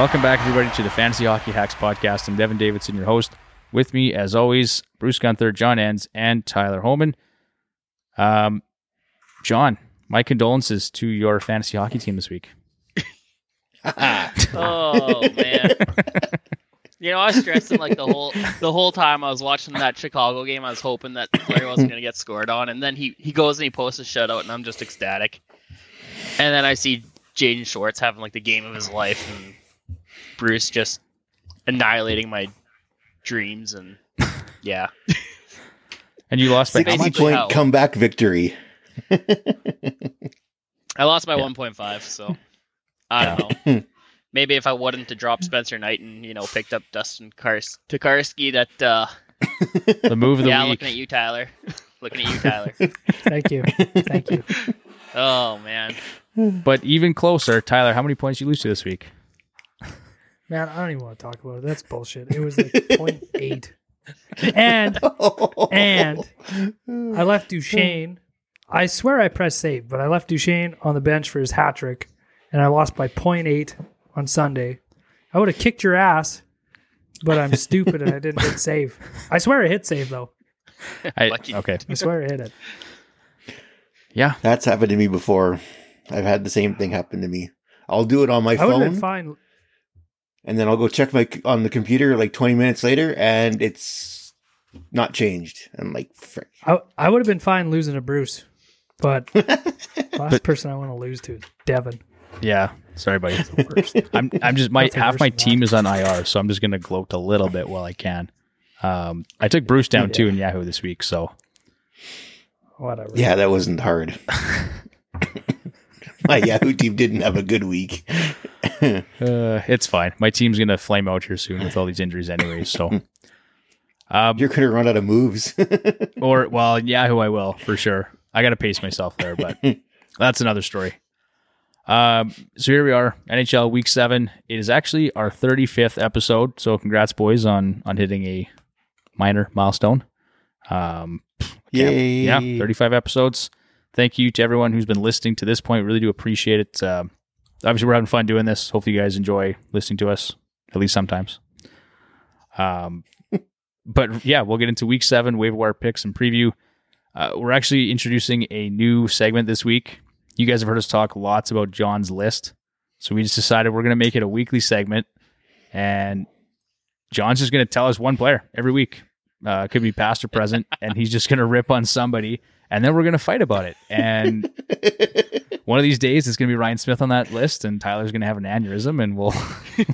Welcome back, everybody, to the Fantasy Hockey Hacks podcast. I'm Devin Davidson, your host. With me, as always, Bruce Gunther, John Enns, and Tyler Holman. John, my condolences to your fantasy hockey team this week. Oh man! You know, I was stressing like the whole time I was watching that Chicago game. I was hoping that the player wasn't going to get scored on, and then he goes and he posts a shutout, and I'm just ecstatic. And then I see Jaden Schwartz having like the game of his life, and Bruce just annihilating my dreams, and yeah. And you lost by how much? 60-point comeback victory. I lost by 1.5, so I don't know. Maybe if I wouldn't to drop Spencer Knight and, picked up Dustin Tokarski, that the move of the week. Looking at you, Tyler. Thank you. Oh man. But even closer, Tyler, how many points did you lose to this week? Man, I don't even want to talk about it. That's bullshit. It was like 0.8. And I left Duchesne. I swear I pressed save, but I left Duchesne on the bench for his hat trick, and I lost by 0.8 on Sunday. I would have kicked your ass, but I'm stupid and I didn't hit save. I swear I hit save, though. Okay. I swear I hit it. Yeah. That's happened to me before. I've had the same thing happen to me. I'll do it on my I would have phone, been fine. and then I'll go check on the computer like 20 minutes later, and it's not changed. I'm like, frick. I would have been fine losing to Bruce, but the last person I want to lose to is Devin. Yeah. Sorry, buddy. Worst. I'm just Nothing half worse my than team that. is on IR, so I'm just gonna gloat a little bit while I can. I took Bruce down too in Yahoo this week, so Whatever. Yeah, that wasn't hard. My Yahoo team didn't have a good week. it's fine. My team's gonna flame out here soon with all these injuries, anyways. So, You're going to run out of moves. Yahoo, I will for sure. I got to pace myself there, but that's another story. So here we are, NHL Week 7. It is actually our 35th episode, so congrats, boys, on hitting a minor milestone. Yay. Yeah, 35 episodes. Thank you to everyone who's been listening to this point. Really do appreciate it. Obviously, we're having fun doing this. Hopefully, you guys enjoy listening to us, at least sometimes. But yeah, we'll get into Week 7, waiver wire picks and preview. We're actually introducing a new segment this week. You guys have heard us talk lots about John's list. So we just decided we're going to make it a weekly segment. And John's just going to tell us one player every week. Could be past or present. And he's just going to rip on somebody. And then we're going to fight about it. And one of these days, it's going to be Ryan Smith on that list. And Tyler's going to have an aneurysm. And we'll...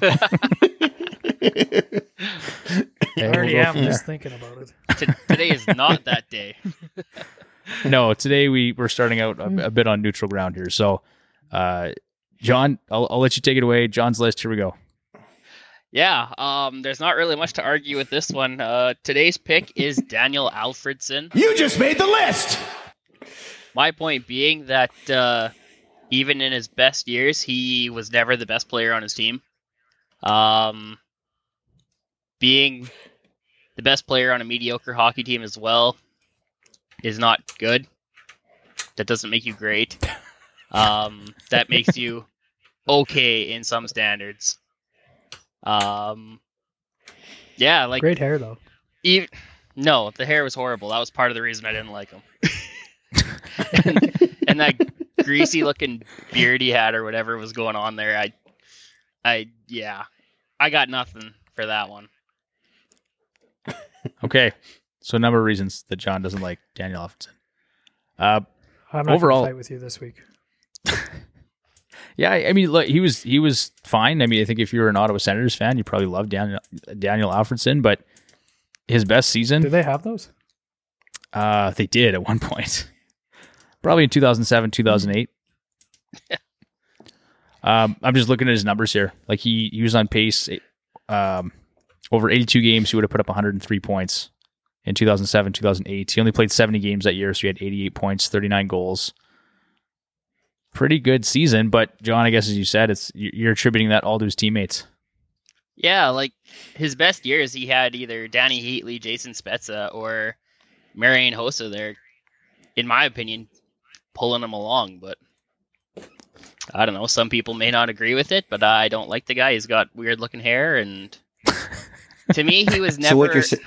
I already am just thinking about it. Today is not that day. No, today we're starting out a bit on neutral ground here. So, John, I'll let you take it away. John's list. Here we go. Yeah, there's not really much to argue with this one. Today's pick is Daniel Alfredsson. You just made the list! My point being that even in his best years, he was never the best player on his team. Being the best player on a mediocre hockey team as well is not good. That doesn't make you great. That makes you okay in some standards. Yeah, like Great hair, though. No, the hair was horrible. That was part of the reason I didn't like him. and that greasy looking beard he had or whatever was going on there, I got nothing for that one. Okay. So a number of reasons that John doesn't like Daniel Alfredsson. I'm not Overall- going to fight with you this week. Yeah, I mean, look, he was fine. I mean, I think if you're an Ottawa Senators fan, you probably love Daniel Alfredsson, but his best season... Do they have those? They did at one point. Probably in 2007, 2008. I'm just looking at his numbers here. Like, he was on pace. Over 82 games, he would have put up 103 points in 2007, 2008. He only played 70 games that year, so he had 88 points, 39 goals. Pretty good season, but John, I guess as you said, you're attributing that all to his teammates. Yeah, like his best years, he had either Danny Heatley, Jason Spezza, or Marian Hossa there, in my opinion, pulling him along. But I don't know. Some people may not agree with it, but I don't like the guy. He's got weird looking hair, and to me, he was never. So what you're saying?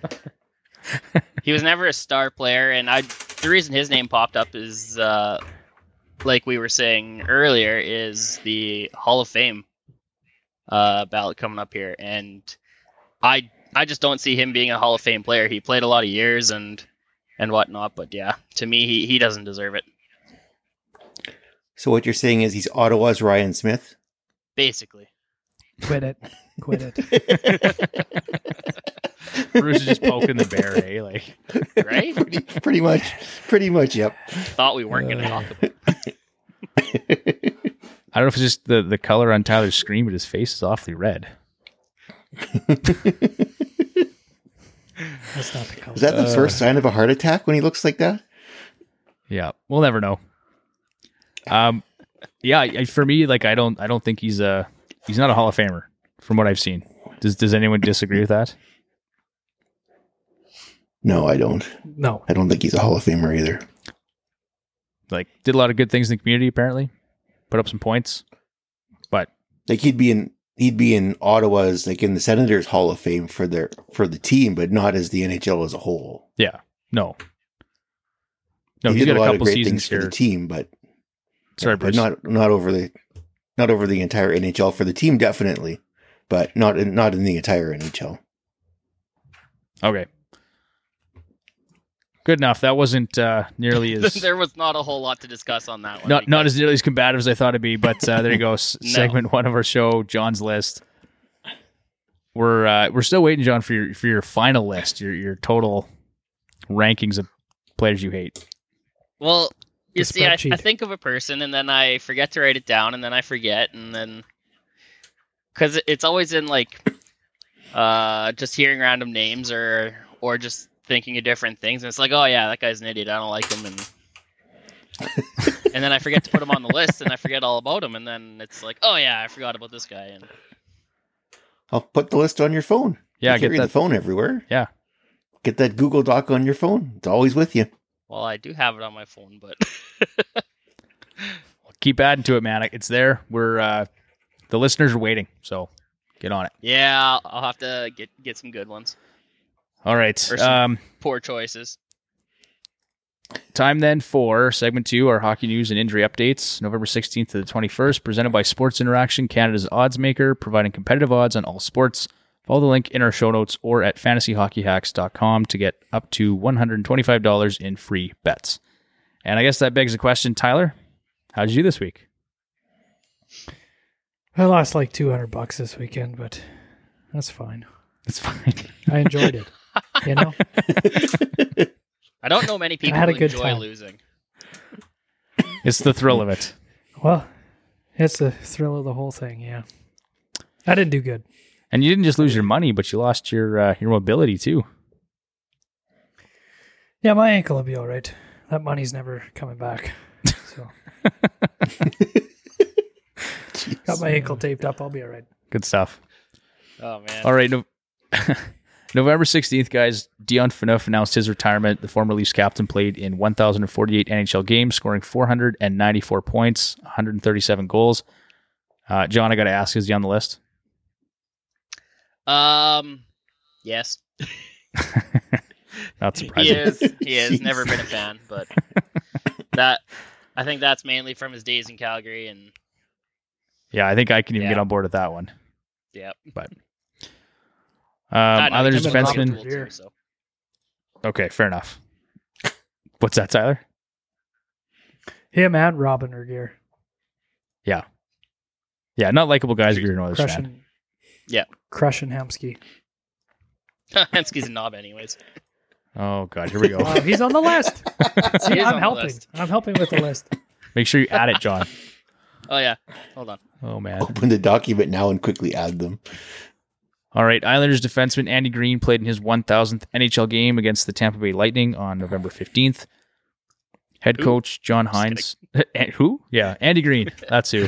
He was never a star player, and the reason his name popped up is, like we were saying earlier, is the Hall of Fame ballot coming up here, and I just don't see him being a Hall of Fame player. He played a lot of years and whatnot, but yeah, to me, he doesn't deserve it. So what you're saying is he's Ottawa's Ryan Smith? Basically. Quit it. Bruce is just poking the bear, eh? Like, Right? Pretty much, yep. Thought we weren't going to talk about I don't know if it's just the color on Tyler's screen, but his face is awfully red. That's not the color. Is that the first sign of a heart attack when he looks like that? Yeah, we'll never know. For me, like I don't think he's not a Hall of Famer from what I've seen. Does anyone disagree with that? No, I don't. No. I don't think he's a Hall of Famer either. Like, did a lot of good things in the community. Apparently, put up some points, but Like he'd be in Ottawa's, like in the Senators Hall of Fame for the team, but not as the NHL as a whole. yeah, no, he he's did got a a lot of couple great seasons things for here. the team, but Sorry, but Bruce. not over the entire NHL. For the team, definitely, but not in the entire NHL. Okay. Good enough. That wasn't nearly as there was not a whole lot to discuss on that one. not as nearly as combative as I thought it'd be. But there you go. No. Segment 1 of our show, John's list. We're still waiting, John, for your final list, your total rankings of players you hate. Well, you The see, I spreadsheet. think of a person and then I forget to write it down, and then I forget, and then because it's always in like just hearing random names or just thinking of different things, and it's like, oh yeah, that guy's an idiot. I don't like him, and and then I forget to put him on the list, and I forget all about him, and then it's like, oh yeah, I forgot about this guy. And I'll put the list on your phone. Yeah, you get carry that. the phone everywhere. Yeah. Get that Google Doc on your phone. It's always with you. well, I do have it on my phone, but Keep adding to it, man. It's there. We're the listeners are waiting, so get on it. yeah, I'll have to get some good ones. All right. Or some poor choices. Time then for segment 2, our hockey news and injury updates. November 16th to the 21st, presented by Sports Interaction, Canada's odds maker, providing competitive odds on all sports. Follow the link in our show notes or at fantasyhockeyhacks.com to get up to $125 in free bets. And I guess that begs the question, Tyler, how'd you do this week? I lost like $200 this weekend, but that's fine. It's fine. I enjoyed it. You know? I don't know many people had a who good enjoy time. losing. It's the thrill of it. Well, it's the thrill of the whole thing, yeah. I didn't do good. And you didn't just lose your money, but you lost your mobility too. Yeah, my ankle will be all right. That money's never coming back. So got my ankle taped up. I'll be all right. Good stuff. Oh man. All right. November 16th, guys, Dion Phaneuf announced his retirement. The former Leafs captain played in 1,048 NHL games, scoring 494 points, 137 goals. John, I got to ask, is he on the list? Yes. Not He surprising. is. He has Jeez. never been a fan, but that I think that's mainly from his days in Calgary, and Yeah, I think I can even Yeah. get on board with that one. yeah. But I know Islanders he's been a defenseman. tool too, so. Okay, fair enough. What's that, Tyler? Him and Robin Regeer. Yeah, not likable guys if you're an Oilers fan. Crushing. Yeah. Crushing Hemsky. Hensky's a knob, anyways. Oh god, here we go. Oh, he's on the list. See, He is on I'm the helping. list. I'm helping with the list. Make sure you add it, John. Oh yeah. Hold on. Oh man. Open the document now and quickly add them. All right, Islanders defenseman Andy Green played in his 1,000th NHL game against the Tampa Bay Lightning on November 15th. Head Who? coach John Hines. Who? Yeah, Andy Green. That's who.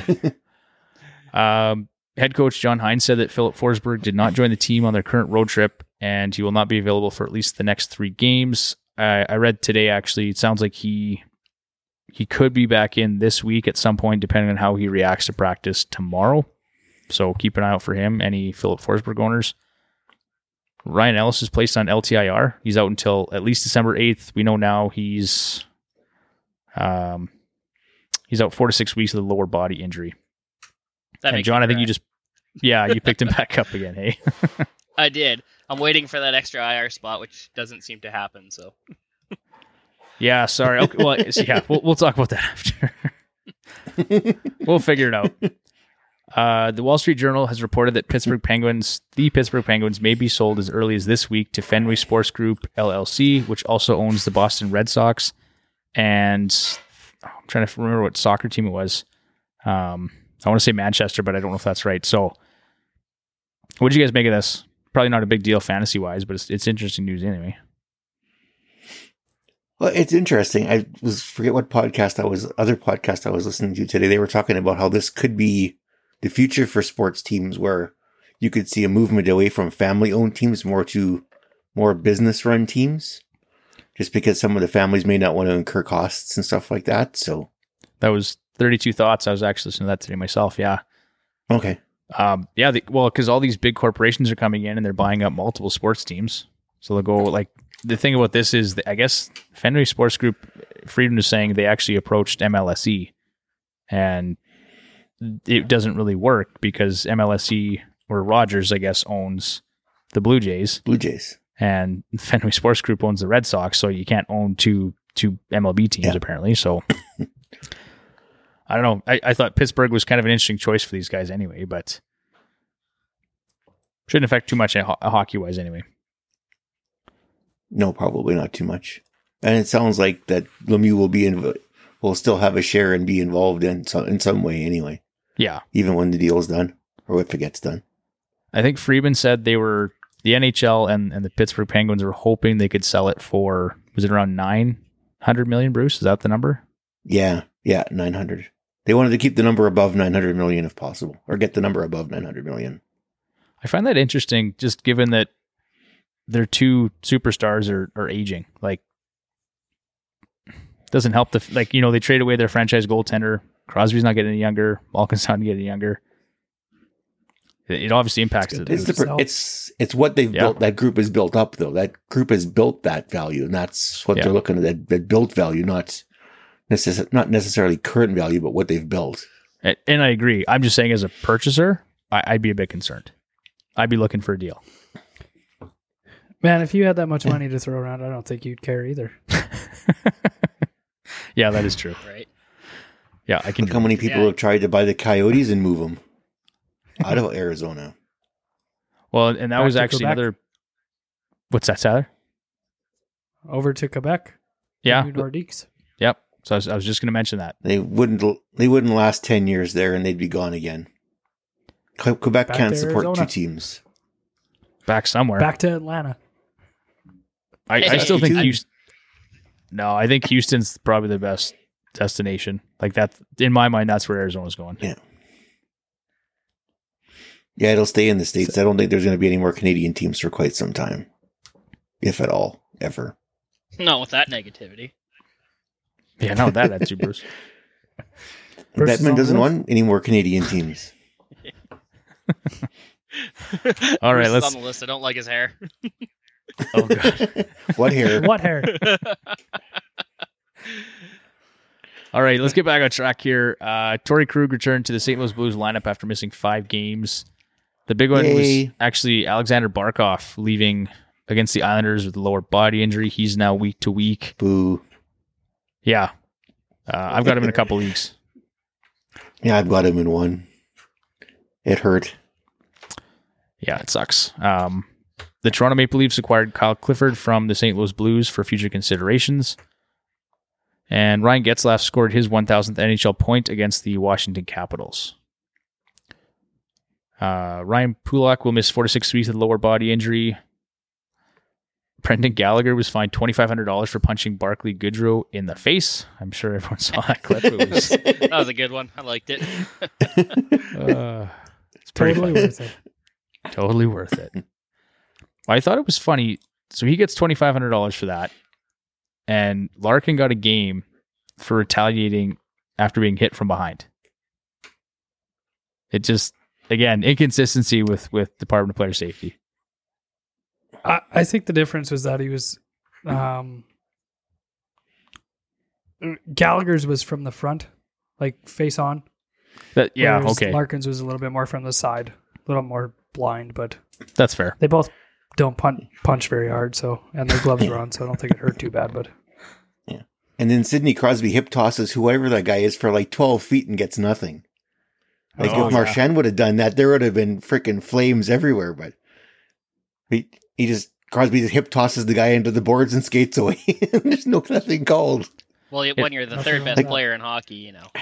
Head coach John Hines said that Philip Forsberg did not join the team on their current road trip, and he will not be available for at least the next 3 games. I read today, actually, it sounds like he he could be back in this week at some point, depending on how he reacts to practice tomorrow. So keep an eye out for him. Any Philip Forsberg owners. Ryan Ellis is placed on LTIR. He's out until at least December 8th. We know now he's out 4 to 6 weeks with a lower body injury. That And John, I think you you picked him back up again, hey? I did. I'm waiting for that extra IR spot, which doesn't seem to happen. So Yeah, sorry. Okay, well, yeah, we'll talk about that after. We'll figure it out. The Wall Street Journal has reported that the Pittsburgh Penguins may be sold as early as this week to Fenway Sports Group, LLC, which also owns the Boston Red Sox. And I'm trying to remember what soccer team it was. I want to say Manchester, but I don't know if that's right. So what did you guys make of this? Probably not a big deal fantasy-wise, but it's interesting news anyway. Well, it's interesting. Forget what other podcast I was listening to today. They were talking about how this could be the future for sports teams, where you could see a movement away from family-owned teams more to more business-run teams, just because some of the families may not want to incur costs and stuff like that. So that was 32 Thoughts. I was actually listening to that today myself. Yeah. Okay. Because all these big corporations are coming in and they're buying up multiple sports teams. So they'll go the thing about this is I guess Fenway Sports Group, Friedman is saying they actually approached MLSE, and it doesn't really work because MLSE, or Rogers, I guess, owns the Blue Jays. And Fenway Sports Group owns the Red Sox, so you can't own two MLB teams apparently. So I don't know. I thought Pittsburgh was kind of an interesting choice for these guys anyway, but shouldn't affect too much hockey-wise anyway. No, probably not too much. And it sounds like that Lemieux will still have a share and be involved in some way anyway. Yeah. Even when the deal's done, or if it gets done. I think Friedman said the NHL and the Pittsburgh Penguins were hoping they could sell it for, was it around $900 million, Bruce? Is that the number? Yeah, 900. They wanted to keep the number above 900 million if possible, or get the number above 900 million. I find that interesting, just given that their two superstars are aging. Like, doesn't help they trade away their franchise goaltender. Crosby's not getting any younger. Malkin's not getting any younger. It obviously impacts it. It's what they've built. That group is built up, though. That group has built that value, and that's what they're looking at. That built value, not necessarily current value, but what they've built. And I agree. I'm just saying, as a purchaser, I'd be a bit concerned. I'd be looking for a deal. Man, if you had that much money to throw around, I don't think you'd care either. Yeah, that is true. Right. Yeah, I can. Look how many people have tried to buy the Coyotes and move them out of Arizona. Well, and that was actually Quebec. another. What's that, Tyler? Over to Quebec. Yeah. New Nordiques. Yep. So I was just going to mention that. They wouldn't last 10 years there, and they'd be gone again. Quebec Back can't to support Arizona. two teams. Back somewhere. Back to Atlanta. I still think Houston. No, I think Houston's probably the best destination. Like that, in my mind, that's where Arizona's going. Yeah. Yeah, it'll stay in the States. I don't think there's going to be any more Canadian teams for quite some time. If at all, ever. Not with that negativity. Yeah, no, that's you, Bruce. Bettman doesn't want any more Canadian teams. All right, Bruce is let's. on the list. I don't like his hair. Oh god. What hair? What hair? All right, let's get back on track here. Torrey Krug returned to the St. Louis Blues lineup after missing 5 games. The big one was actually Alexander Barkov leaving against the Islanders with a lower body injury. He's now week to week. Boo. Yeah. I've got him in a couple leagues. Yeah, I've got him in one. It hurt. Yeah, it sucks. The Toronto Maple Leafs acquired Kyle Clifford from the St. Louis Blues for future considerations. And Ryan Getzlaf scored his 1,000th NHL point against the Washington Capitals. Ryan Pulak will miss 4 to 6 weeks with a lower body injury. Brendan Gallagher was fined $2,500 for punching Barclay Goodrow in the face. I'm sure everyone saw that clip. It was, That was a good one. I liked it. it's pretty Totally funny. worth it. Totally worth it. I thought it was funny. So he gets $2,500 for that. And Larkin got a game. for retaliating after being hit from behind. It just, again, inconsistency with Department of Player Safety. I think the difference was that he was Gallagher's was from the front, like face on. Whereas Okay. Larkin's was a little bit more from the side, a little more blind, but That's fair. they both don't punch very hard, so and their gloves were on, so I don't think it hurt too bad. But And then Sidney Crosby hip tosses whoever that guy is for like 12 feet and gets nothing. Like Oh, if Marchand would have done that, there would have been freaking flames everywhere. But Crosby just hip tosses the guy into the boards and skates away. There's nothing called. Well, when you're the third best player in hockey, you know.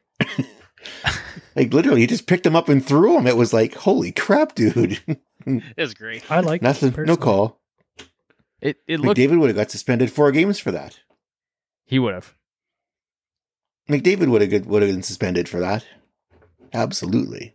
Like literally, he just picked him up and threw him. It was like, holy crap, dude. It was great. I like Nothing, no call. It looked. McDavid would have got suspended 4 games for that. He would have. McDavid would have been suspended for that. Absolutely.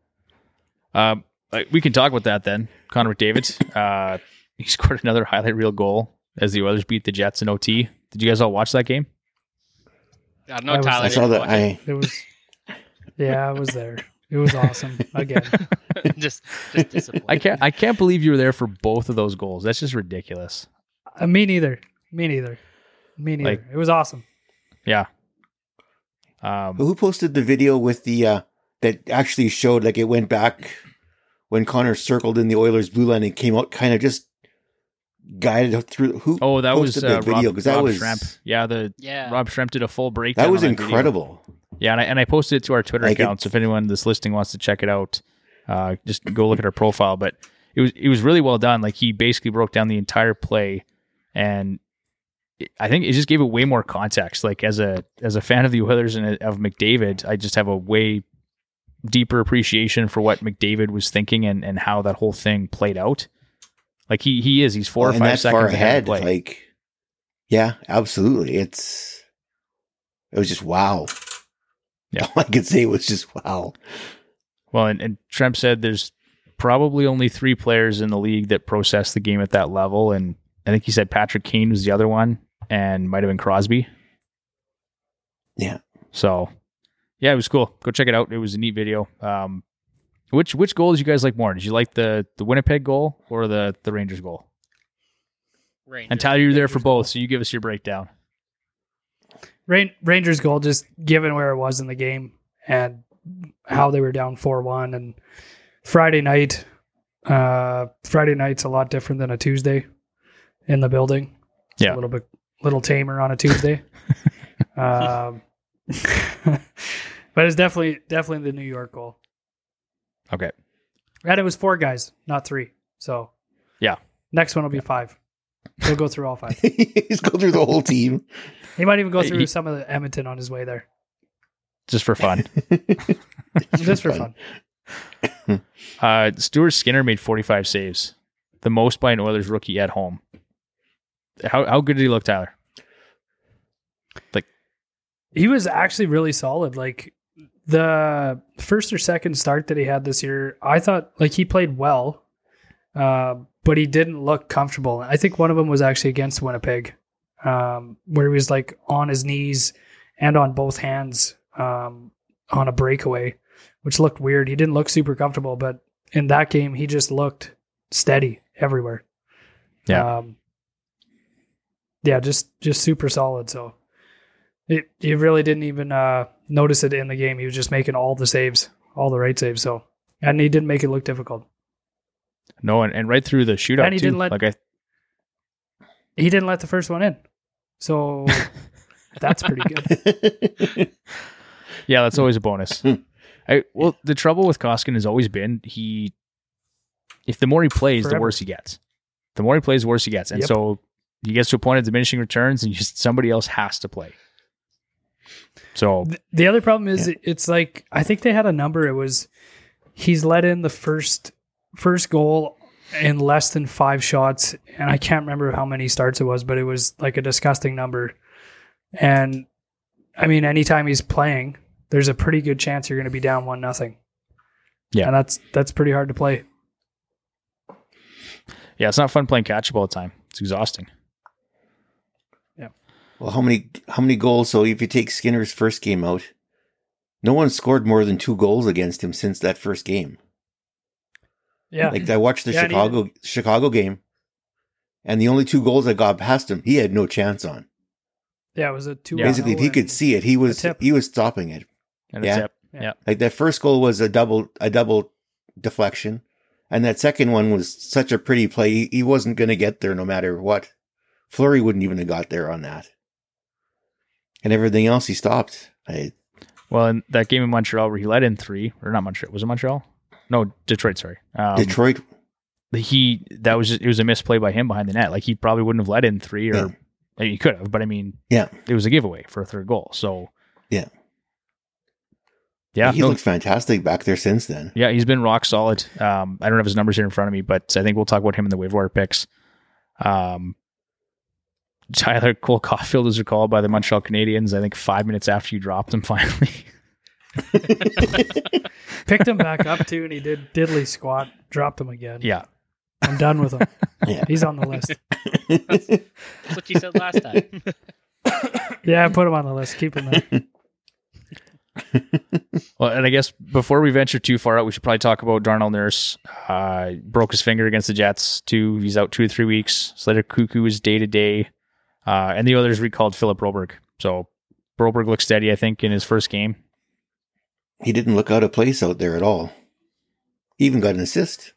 We can talk about that then. Connor McDavid. He scored another highlight reel goal as the Oilers beat the Jets in OT. Did you guys all watch that game? I know Tyler. I saw didn't that. watch it. it was. Yeah, I was there. It was awesome again. just disappointing. I can't believe you were there for both of those goals. That's just ridiculous. Me neither. It was awesome. Yeah. Who posted the video with the that actually showed like it went back when Connor circled in the Oilers blue line and came out kind of just guided through? Who? Oh, that was posted that video? Rob, 'Cause that Rob was Schremp. Yeah, Rob Schremp did a full breakdown. that was on video. incredible. Yeah, and I posted it to our Twitter Like account. So if anyone that's listening wants to check it out, just go look at our profile. But it was really well done. Like he basically broke down the entire play, and I think it just gave it way more context. Like as a fan of the Oilers and of McDavid, I just have a way deeper appreciation for what McDavid was thinking and how that whole thing played out. Like he's 4 or 5 that's seconds far ahead of ahead. play. Like, yeah, absolutely. It was just wow. Yeah. All I could say was just wow. Well, and Tremp said there's probably only 3 players in the league that process the game at that level, and I think he said Patrick Kane was the other one, and might have been Crosby. Yeah. So, yeah, it was cool. Go check it out. It was a neat video. Which goal did you guys like more? Did you like the Winnipeg goal or the Rangers goal? Rangers. And Tyler, you were there for both, so you give us your breakdown. Rangers goal, just given where it was in the game and how they were down 4-1, and Friday night's a lot different than a Tuesday in the building. It's Yeah. a little tamer on a Tuesday. But it's definitely the New York goal. Okay. And it was 4 guys, not 3. So Yeah. next one will be 5. He'll go through all 5. He's go through the whole team. He might even go through He- some of the Edmonton on his way there. Just for fun. Just for fun. Stuart Skinner made 45 saves, the most by an Oilers rookie at home. How good did he look, Tyler? He was actually really solid. Like the first or second start that he had this year, I thought like he played well, but he didn't look comfortable. I think one of them was actually against Winnipeg, where he was like on his knees and on both hands on a breakaway, which looked weird. He didn't look super comfortable, but in that game, he just looked steady everywhere. Yeah. Just super solid. So you really didn't even notice it in the game. He was just making all the saves, all the right saves. So, and he didn't make it look difficult. No, and right through the shootout And he too. didn't let- He didn't let the first one in. So that's pretty good. Yeah, that's always a bonus. Well, the trouble with Koskinen has always been if the more he plays, the Forever. worse he gets. The more he plays, the worse he gets. And Yep. so he gets to a point of diminishing returns and somebody else has to play. So The other problem is it's like, I think they had a number. It was, he's let in the first goal in less than 5 shots. And I can't remember how many starts it was, but it was like a disgusting number. And I mean, anytime he's playing, there's a pretty good chance you're going to be down 1-0. Yeah. And that's pretty hard to play. yeah, it's not fun playing catch up all the time. It's exhausting. Yeah. Well, how many goals? So if you take Skinner's first game out, no one scored more than 2 goals against him since that first game. Yeah. Like I watched the Yeah, Chicago game, and the only 2 goals that got past him, he had no chance on. Yeah, it was a 2. Basically, if he could see it, he was stopping it. And Yeah. a tip. Yeah. Like that first goal was a double deflection, and that second one was such a pretty play. He wasn't going to get there no matter what. Fleury wouldn't even have got there on that. And everything else, he stopped. Well, in that game in Montreal where he led in 3, or not Montreal, was it Montreal? No, Detroit. Sorry, Detroit. It was a misplay by him behind the net. Like he probably wouldn't have led in 3, or I mean, he could have, but I mean, yeah, it was a giveaway for a third goal. So yeah. Yeah, he looked fantastic back there since then. Yeah, he's been rock solid. I don't have his numbers here in front of me, but I think we'll talk about him in the waiver wire picks. Tyler Cole Caulfield was recalled by the Montreal Canadiens, I think 5 minutes after you dropped him finally. Picked him back up too, and he did diddly squat, dropped him again. Yeah. I'm done with him. Yeah. He's on the list. That's what you said last time. Yeah, put him on the list. Keep him there. Well, and I guess before we venture too far out, we should probably talk about Darnell Nurse. Broke his finger against the Jets too. He's out 2 to 3 weeks. Slater Cuckoo is day to day. And the others recalled Philip Broberg. So Broberg looked steady, I think, in his first game. He didn't look out of place out there at all. He even got an assist.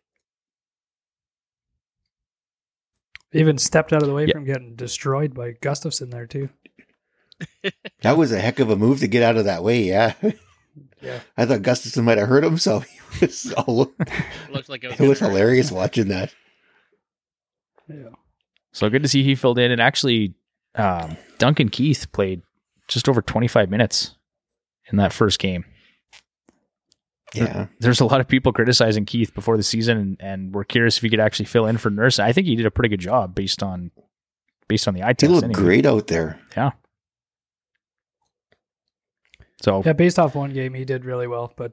Even stepped out of the way from getting destroyed by Gustafsson there too. That was a heck of a move to get out of that way, yeah. Yeah. I thought Gustafsson might have hurt him, so he was all, Looked like it was hilarious watching that. Yeah. So good to see he filled in. And actually, Duncan Keith played just over 25 minutes in that first game. Yeah. There's a lot of people criticizing Keith before the season, and we're curious if he could actually fill in for Nurse. I think he did a pretty good job based on the eye test. He looked great out there. Yeah. So Yeah, based off one game, he did really well, but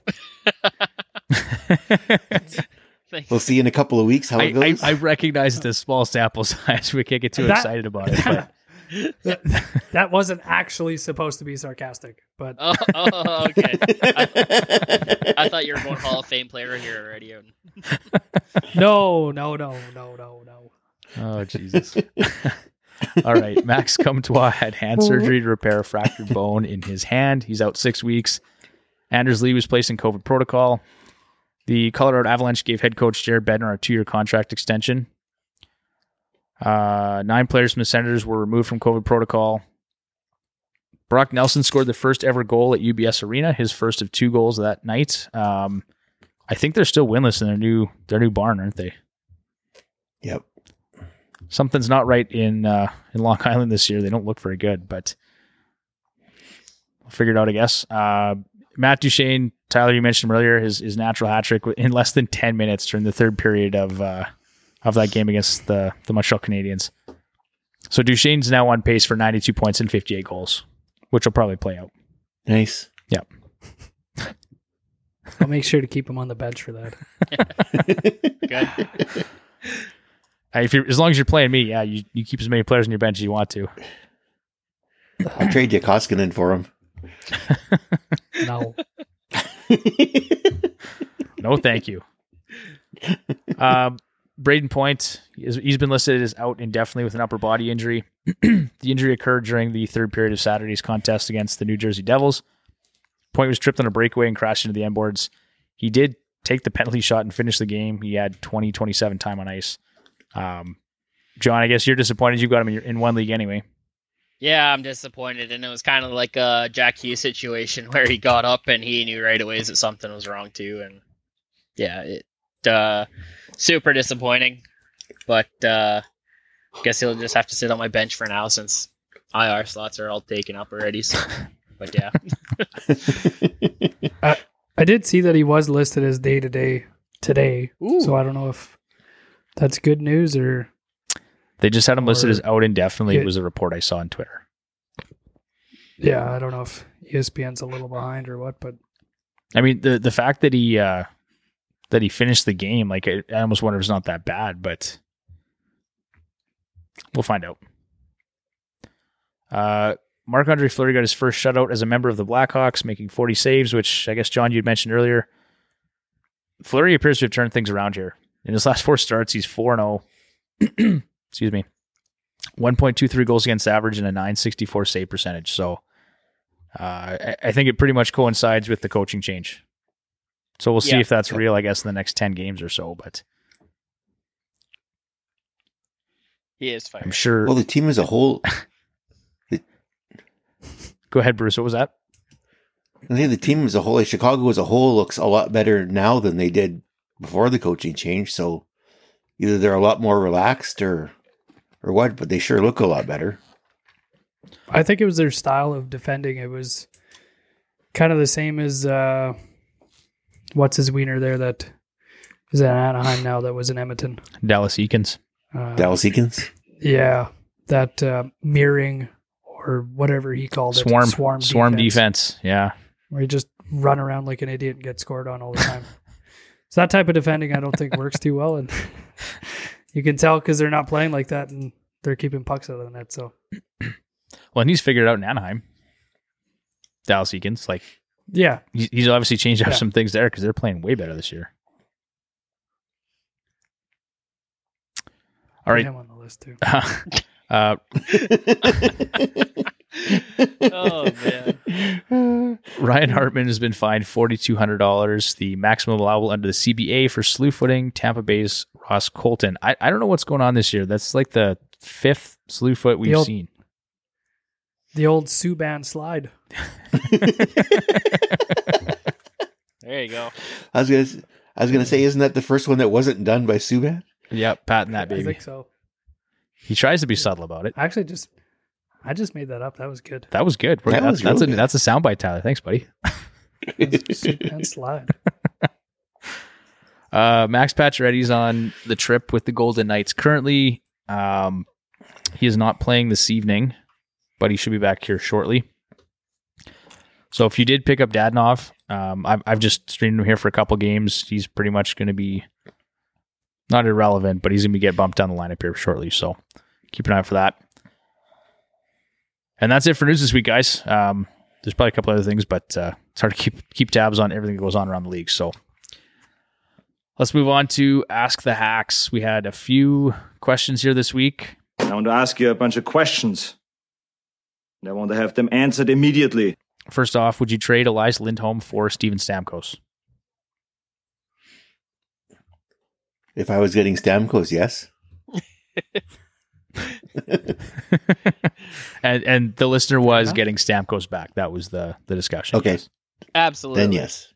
we'll see in a couple of weeks how it goes. I recognize the small sample size. We can't get too excited about it. But that wasn't actually supposed to be sarcastic. But okay. I thought you were going Hall of Fame player here already. No. Oh, Jesus. All right. Max Comtois had hand surgery to repair a fractured bone in his hand. He's out 6 weeks. Anders Lee was placed in COVID protocol. The Colorado Avalanche gave head coach Jared Bednar a 2-year contract extension. 9 players from the Senators were removed from COVID protocol. Brock Nelson scored the first ever goal at UBS Arena, his first of 2 goals that night. I think they're still winless in their new barn, aren't they? Yep. Something's not right in Long Island this year. They don't look very good, but we'll figure it out, I guess. Matt Duchene, Tyler, you mentioned him earlier, his natural hat trick in less than 10 minutes during the third period of that game against the Montreal Canadiens. So Duchene's now on pace for 92 points and 58 goals, which will probably play out. Nice. Yeah. I'll make sure to keep him on the bench for that. Good. As long as you're playing me, yeah, you keep as many players on your bench as you want to. I'll trade you Koskinen for him. No. No, thank you. Braden Point, he's been listed as out indefinitely with an upper body injury. The injury occurred during the third period of Saturday's contest against the New Jersey Devils. Point was tripped on a breakaway and crashed into the end boards. He did take the penalty shot and finish the game. He had 20-27 time on ice. John, I guess you're disappointed you got him in one league anyway. Yeah, I'm disappointed, and it was kind of like a Jack Hughes situation where he got up and he knew right away that something was wrong too, and yeah, it super disappointing. But guess he'll just have to sit on my bench for now since IR slots are all taken up already. So, but yeah, I did see that he was listed as day-to-day today, Ooh. so I don't know if that's good news or... They just had him listed Or- as out indefinitely. Yeah. It was a report I saw on Twitter. Yeah, I don't know if ESPN's a little behind or what, but I mean, the fact that he finished the game, like I almost wonder if it's not that bad, but we'll find out. Marc-Andre Fleury got his first shutout as a member of the Blackhawks, making 40 saves, which I guess, John, you'd mentioned earlier. Fleury appears to have turned things around here. In his last 4 starts, he's 4-0. Excuse me. 1.23 goals against average and a .964 save percentage. So I think it pretty much coincides with the coaching change. So we'll see if that's real, I guess, in the next 10 games or so. But he is fired. I'm sure. Well, the team as a whole. Go ahead, Bruce. What was that? I think the team as a whole, like Chicago as a whole, looks a lot better now than they did before the coaching change. So either they're a lot more relaxed or what, but they sure look a lot better. I think it was their style of defending. It was kind of the same as what's his wiener there that is at Anaheim now that was in Edmonton. Dallas Eakins. Dallas Eakins? Yeah, that mirroring or whatever he called it. Swarm defense. Yeah. Where you just run around like an idiot and get scored on all the time. So that type of defending I don't think works too well. And you can tell because they're not playing like that and they're keeping pucks out of the net. So, well, and he's figured it out in Anaheim. Dallas Eakins. Like, yeah. He's obviously changed up some things there because they're playing way better this year. All right. Him on the list too. Oh man! Ryan Hartman has been fined $4,200, the maximum allowable under the CBA for slew footing Tampa Bay's Ross Colton. I don't know what's going on this year. That's like the 5th slew foot we've seen. The old Subban slide. There you go. I was gonna say, isn't that the first one that wasn't done by Subban? Yep, patting that baby. I think so. He tries to be subtle about it. I just made that up. That was good. That was good. That's a soundbite, Tyler. Thanks, buddy. Subban slide. Max Pacioretty's on the trip with the Golden Knights. Currently, he is not playing this evening, but he should be back here shortly. So if you did pick up Dadonov, I've just streamed him here for a couple games. He's pretty much going to be not irrelevant, but he's going to get bumped down the lineup here shortly. So keep an eye out for that. And that's it for news this week, guys. There's probably a couple other things, but it's hard to keep tabs on everything that goes on around the league. So let's move on to Ask the Hacks. We had a few questions here this week. I want to ask you a bunch of questions. And I want to have them answered immediately. First off, would you trade Elias Lindholm for Steven Stamkos? If I was getting Stamkos, yes. and the listener was getting Stamkos back. That was the discussion. Okay. Yes. Absolutely. Then yes.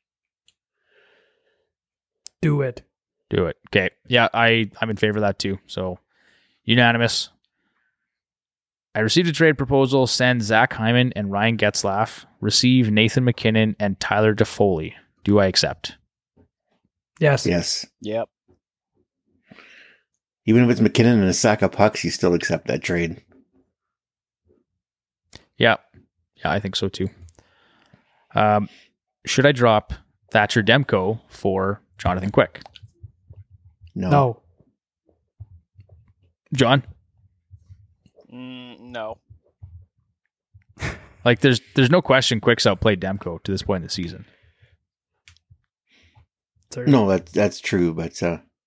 Do it. Okay. Yeah, I'm in favor of that too. So unanimous. I received a trade proposal. Send Zach Hyman and Ryan Getzlaf. Receive Nathan McKinnon and Tyler Toffoli. Do I accept? Yes. Yes. Yep. Even if it's McKinnon and a sack of pucks, you still accept that trade. Yeah, I think so too. Should I drop Thatcher Demko for Jonathan Quick? No. John? No. Like, there's no question Quick's outplayed Demko to this point in the season. No, that's true, but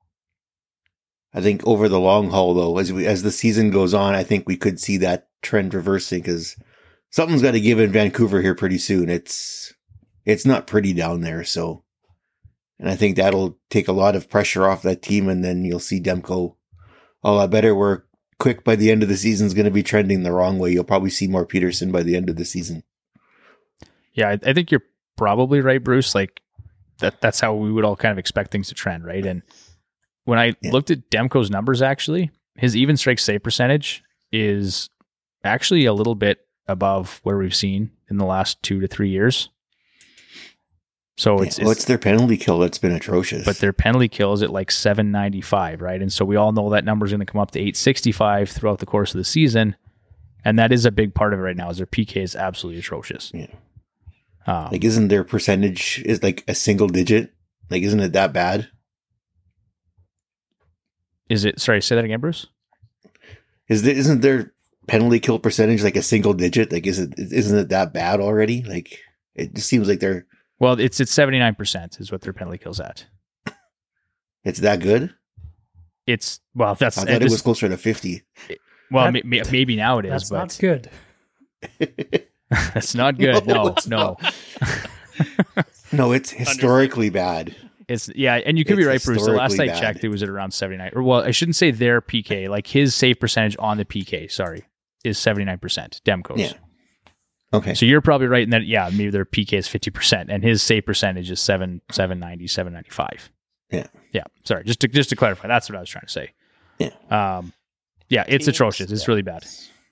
I think over the long haul, though, as the season goes on, I think we could see that trend reversing because something's got to give in Vancouver here pretty soon. It's not pretty down there, so, and I think that'll take a lot of pressure off that team, and then you'll see Demko a lot better. Where Quick by the end of the season is going to be trending the wrong way. You'll probably see more Peterson by the end of the season. Yeah, I think you're probably right, Bruce. Like that's how we would all kind of expect things to trend, right? And when I looked at Demko's numbers, actually, his even strike save percentage is actually a little bit above where we've seen in the last 2 to 3 years. So it's their penalty kill that's been atrocious. But their penalty kill is at like 795, right? And so we all know that number is going to come up to 865 throughout the course of the season. And that is a big part of it right now, is their PK is absolutely atrocious. Yeah. Like, isn't their percentage is like a single digit? Like, isn't it that bad? Is it? Sorry, say that again, Bruce. Isn't their penalty kill percentage like a single digit? Like, isn't it that bad already? Like, it just seems like Well, it's at 79% is what their penalty kills at. it's that good. It's that's I thought it was closer to 50. well, maybe now it is, That's but not good. that's not good. No, it's No. No, it's historically bad. It's and you could be It's right, Bruce. The last I historically bad. checked, it was at around 79. Or well, I shouldn't say their PK, like his save percentage on the PK. Sorry, is 79%. Demko's. Yeah. Okay. So you're probably right in that. Yeah, maybe their PK is 50%, and his save percentage is 790, 795. Yeah. Yeah. Sorry, just to clarify, that's what I was trying to say. Yeah. Yeah, it's atrocious. It's really bad.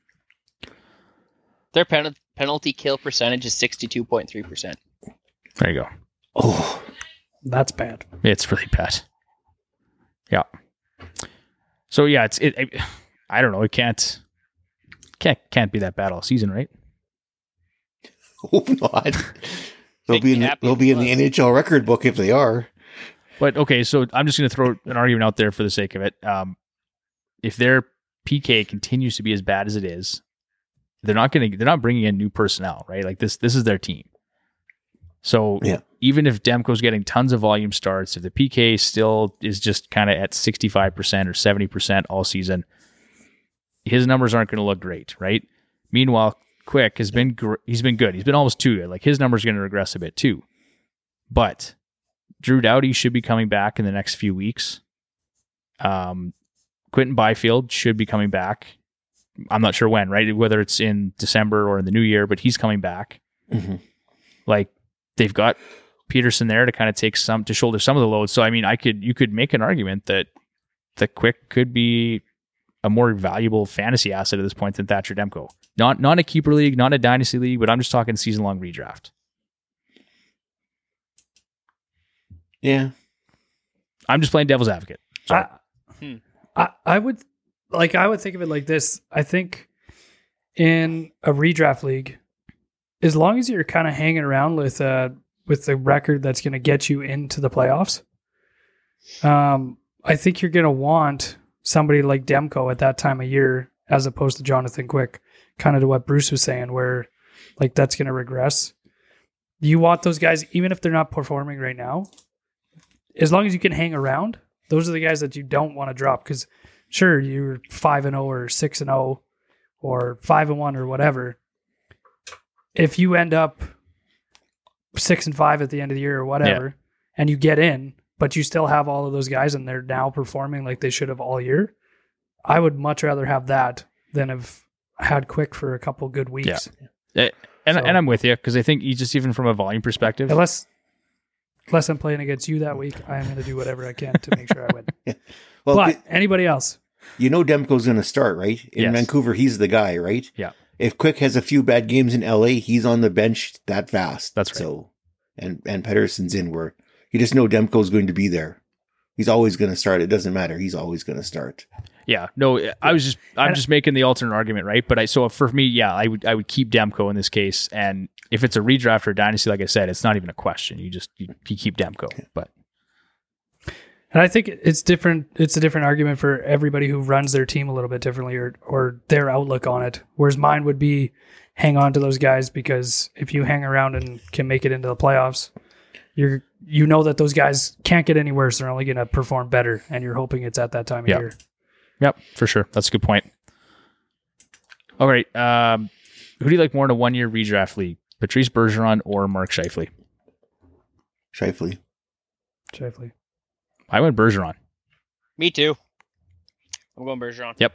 Their penalty kill percentage is 62.3%. There you go. Oh, That's bad. It's really bad. Yeah. So yeah, I don't know. It can't be that bad all season, right? hope not. They'll Make be me happy they'll if be it in the was. NHL record book if they are. But okay, so I'm just going to throw an argument out there for the sake of it. If their PK continues to be as bad as it is, they're not bringing in new personnel, right? Like this is their team. So Yeah. even if Demko's getting tons of volume starts, if the PK still is just kind of at 65% or 70% all season, his numbers aren't going to look great, right? Meanwhile, Quick has been he's been good. He's been almost too good. Like his numbers are going to regress a bit too. But Drew Doughty should be coming back in the next few weeks. Quentin Byfield should be coming back. I'm not sure when, right? Whether it's in December or in the new year, but he's coming back. Mm-hmm. Like they've got Peterson there to kind of to shoulder some of the load. So I mean, you could make an argument that the Quick could be a more valuable fantasy asset at this point than Thatcher Demko. Not a keeper league, not a dynasty league, but I'm just talking season long redraft. Yeah. I'm just playing devil's advocate. Sorry. I would think of it like this. I think in a redraft league, as long as you're kind of hanging around with the record that's going to get you into the playoffs, I think you're going to want somebody like Demko at that time of year as opposed to Jonathan Quick, kind of to what Bruce was saying, where like that's going to regress. You want those guys, even if they're not performing right now, as long as you can hang around. Those are the guys that you don't want to drop because, sure, you're 5-0 or 6-0 or 5-1 or whatever. If you end up 6-5 at the end of the year or whatever, and you get in, but you still have all of those guys and they're now performing like they should have all year, I would much rather have that than have had Quick for a couple good weeks. Yeah. And I'm with you because I think you just even from a volume perspective, Unless I'm playing against you that week, I am going to do whatever I can to make sure I win. Well, But anybody else? you know Demko's going to start, right? In Yes. Vancouver, he's the guy, right? Yeah. If Quick has a few bad games in LA, he's on the bench that fast. That's right. So, and Pedersen's in where you just know Demko's going to be there. He's always going to start. It doesn't matter. He's always going to start. Yeah, no, I'm just making the alternate argument, right? But so for me, I would keep Demko in this case, and if it's a redraft or a dynasty, like I said, it's not even a question. You keep Demko, but And I think it's different. It's a different argument for everybody who runs their team a little bit differently or their outlook on it. Whereas mine would be hang on to those guys because if you hang around and can make it into the playoffs, you know that those guys can't get any worse. They're only going to perform better, and you're hoping it's at that time of year. Yep, for sure. That's a good point. All right, who do you like more in a 1-year redraft league, Patrice Bergeron or Mark Scheifele? Shifley. Shifley. I went Bergeron. Me too. I'm going Bergeron. Yep.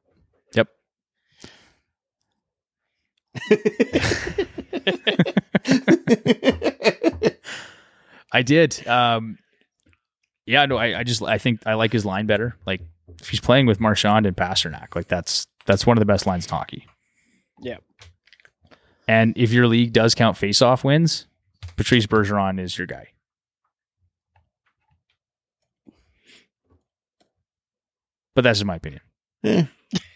I did. I think I like his line better. Like if he's playing with Marchand and Pasternak, like that's one of the best lines in hockey. Yeah. And if your league does count face-off wins, Patrice Bergeron is your guy. But that's just my opinion. Eh.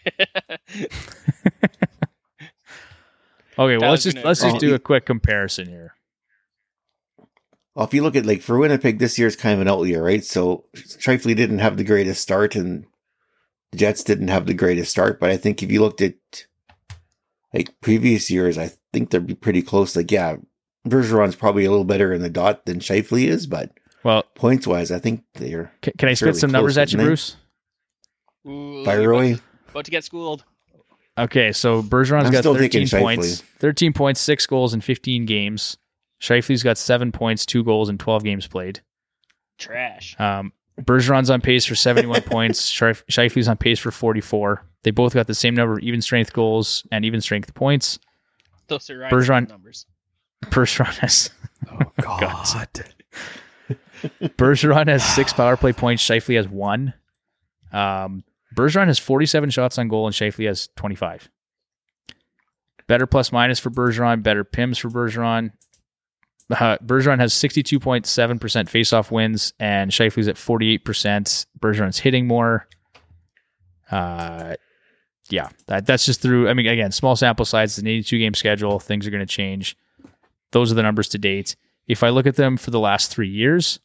Okay, well let's gonna just agree. do a quick comparison here. Well, if you look at like for Winnipeg, this year is kind of an out year, right? So Shifley didn't have the greatest start, and the Jets didn't have the greatest start. But I think if you looked at like previous years, I think they'd be pretty close. Like, yeah, Bergeron's probably a little better in the dot than Scheifele is, but Well, points wise, I think they're. can I spit fairly some numbers close, at you, wouldn't they? Bruce? Ooh, Fire you're away. about to get schooled. Okay, so Bergeron's I'm got still taking 13 Scheifele. points. 13 points, 6 goals in 15 games. Scheifele's got 7 points, 2 goals in 12 games played. Trash. Bergeron's on pace for 71 points. Scheifele's on pace for 44. They both got the same number of even strength goals and even strength points. Those are Bergeron- numbers. Bergeron has Oh, God. Bergeron has 6 power play points. Scheifele has 1. Bergeron has 47 shots on goal and Scheifele has 25. Better plus minus for Bergeron. Better PIMS for Bergeron. Bergeron has 62.7% faceoff wins and Scheifele's at 48%. Bergeron's hitting more. Yeah, that's just through. I mean, again, small sample size. It's an 82-game schedule. Things are going to change. Those are the numbers to date. If I look at them for the last 3 years,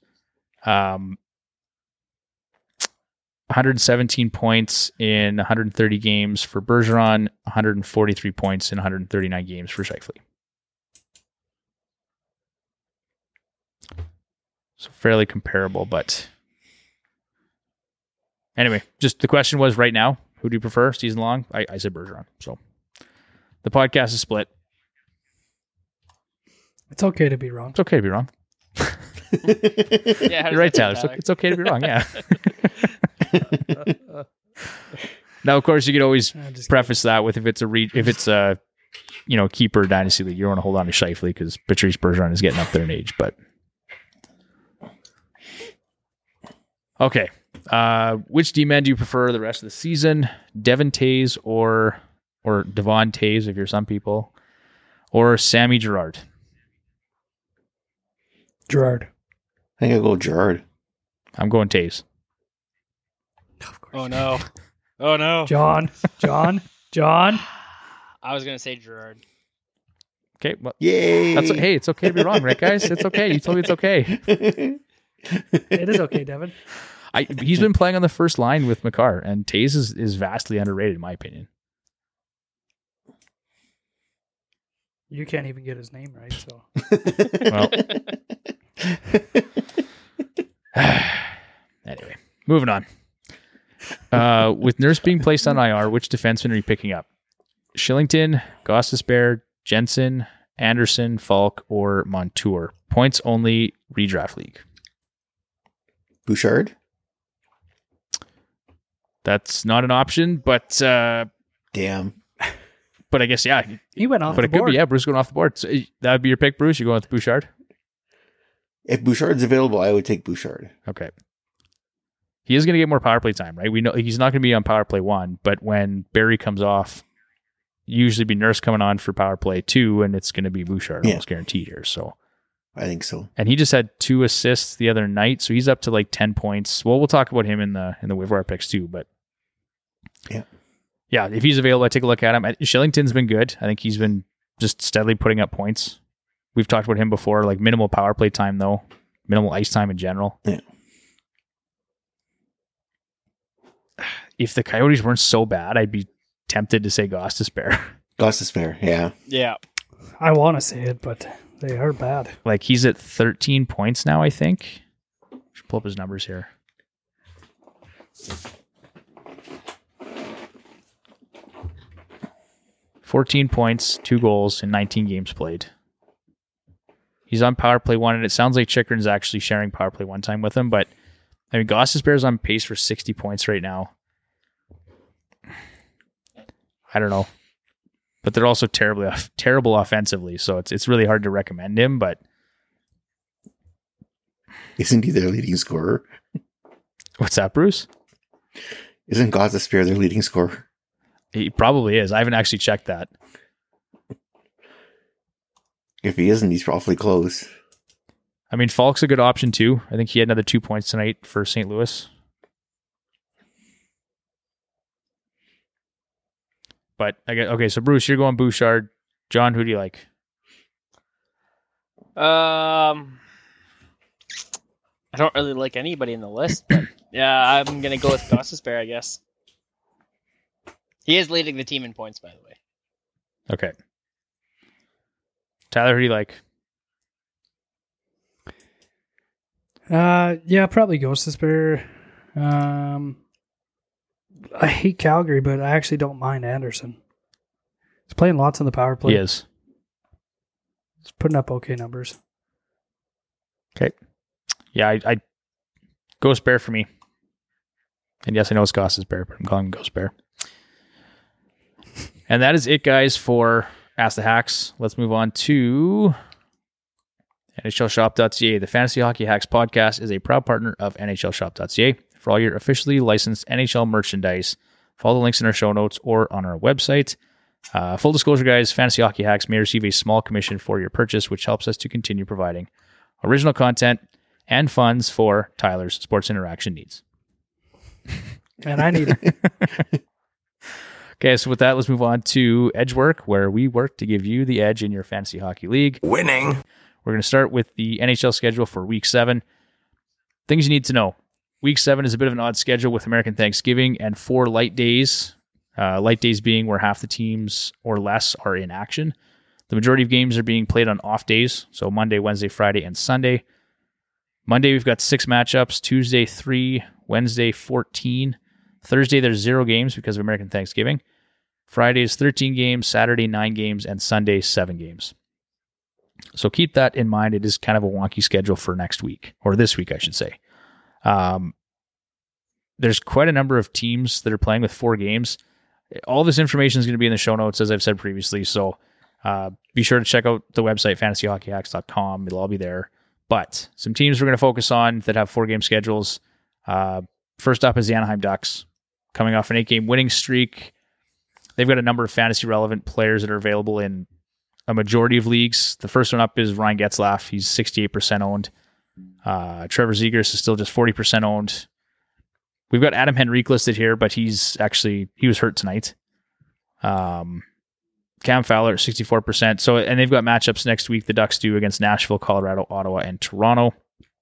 117 points in 130 games for Bergeron, 143 points in 139 games for Scheifele. So fairly comparable, but anyway, just the question was right now, who do you prefer season long? I said Bergeron. So the podcast is split. It's okay to be wrong. It's okay to be wrong. Yeah, how does You're right, that Tyler. sound, It's okay to be wrong. Yeah. Now, of course, you could always I'm just preface that with if it's a keeper dynasty league, you don't want to hold on to Scheifele because Patrice Bergeron is getting up there in age. But okay, which D-man do you prefer the rest of the season? Devon Toews or Devon Toews if you're some people, or Sammy Girard? Gerard. I think I'll go Gerard. I'm going Toews. Oh no. Oh no. John. I was gonna say Gerard. Okay, well, Yay! hey, it's okay to be wrong, right, guys? It's okay. You told me it's okay. It is okay, Devin. He's been playing on the first line with Makar, and Toews is vastly underrated in my opinion. You can't even get his name right, so. Well, anyway, moving on. With Nurse being placed on IR, which defenseman are you picking up? Shillington, Gostisbehere, Jensen, Anderson, Falk, or Montour? Points only redraft league. Bouchard? That's not an option, but Damn. I guess yeah. He went off But the it could board. be Bruce going off the board. So that would be your pick, Bruce. You going with Bouchard? If Bouchard's available, I would take Bouchard. Okay. He is going to get more power play time, right? We know he's not going to be on power play 1, but when Barry comes off, usually be Nurse coming on for power play 2, and it's going to be Bouchard almost guaranteed here. So I think so. and he just had 2 assists the other night, so he's up to like 10 points. Well, we'll talk about him in the waiver wire picks too, but yeah, if he's available, I take a look at him. Shillington's been good. I think he's been just steadily putting up points. We've talked about him before, like minimal power play time though, minimal ice time in general. Yeah. If the Coyotes weren't so bad, I'd be tempted to say Gostisbehere. Gostisbehere, yeah. Yeah. I want to say it, but they are bad. Like he's at 13 points now, I think. Should pull up his numbers here. $14 points, 2 goals in 19 games played. He's on power play 1, and it sounds like Chikrin's actually sharing power play 1 time with him, but I mean, Gostisbehere's on pace for 60 points right now. I don't know. But they're also terrible offensively, so it's really hard to recommend him, but Isn't he their leading scorer? what's that, Bruce? Isn't Gostisbehere their leading scorer? He probably is. I haven't actually checked that. If he isn't, he's awfully close. I mean, Falk's a good option too. I think he had another 2 points tonight for St. Louis. But I get okay. So Bruce, you're going Bouchard. John, who do you like? I don't really like anybody in the list, but yeah, I'm gonna go with Gostisbehere, I guess. He is leading the team in points, by the way. Okay. Tyler, who do you like? Yeah, probably Ghost Despair. I hate Calgary, but I actually don't mind Anderson. He's playing lots on the power play. He is. He's putting up okay numbers. Okay. Yeah, I Ghost Bear for me. And yes, I know it's Goss's Bear, but I'm calling him Ghost Bear. And that is it, guys, for Ask the Hacks. Let's move on to NHLShop.ca. The Fantasy Hockey Hacks podcast is a proud partner of NHLShop.ca for all your officially licensed NHL merchandise. Follow the links in our show notes or on our website. Full disclosure, guys, Fantasy Hockey Hacks may receive a small commission for your purchase, which helps us to continue providing original content and funds for Tyler's sports interaction needs. And I need it. Okay, so with that, let's move on to Edgework, where we work to give you the edge in your fantasy hockey league. Winning. We're going to start with the NHL schedule for Week 7. Things you need to know. Week 7 is a bit of an odd schedule with American Thanksgiving and 4 light days. Light days being where half the teams or less are in action. The majority of games are being played on off days, so Monday, Wednesday, Friday, and Sunday. Monday, we've got 6 matchups. Tuesday, 3. Wednesday, 14. Thursday, there's 0 games because of American Thanksgiving. Friday is 13 games. Saturday, 9 games. And Sunday, 7 games. So keep that in mind. It is kind of a wonky schedule for next week, or this week, I should say. There's quite a number of teams that are playing with 4 games. All this information is going to be in the show notes, as I've said previously. So be sure to check out the website, fantasyhockeyhacks.com. It'll all be there. But some teams we're going to focus on that have 4-game schedules. First up is the Anaheim Ducks, coming off an 8-game winning streak. They've got a number of fantasy-relevant players that are available in a majority of leagues. The first one up is Ryan Getzlaf. He's 68% owned. Trevor Zegras is still just 40% owned. We've got Adam Henrique listed here, but he was hurt tonight. Cam Fowler, 64%. So, and they've got matchups next week. The Ducks do against Nashville, Colorado, Ottawa, and Toronto.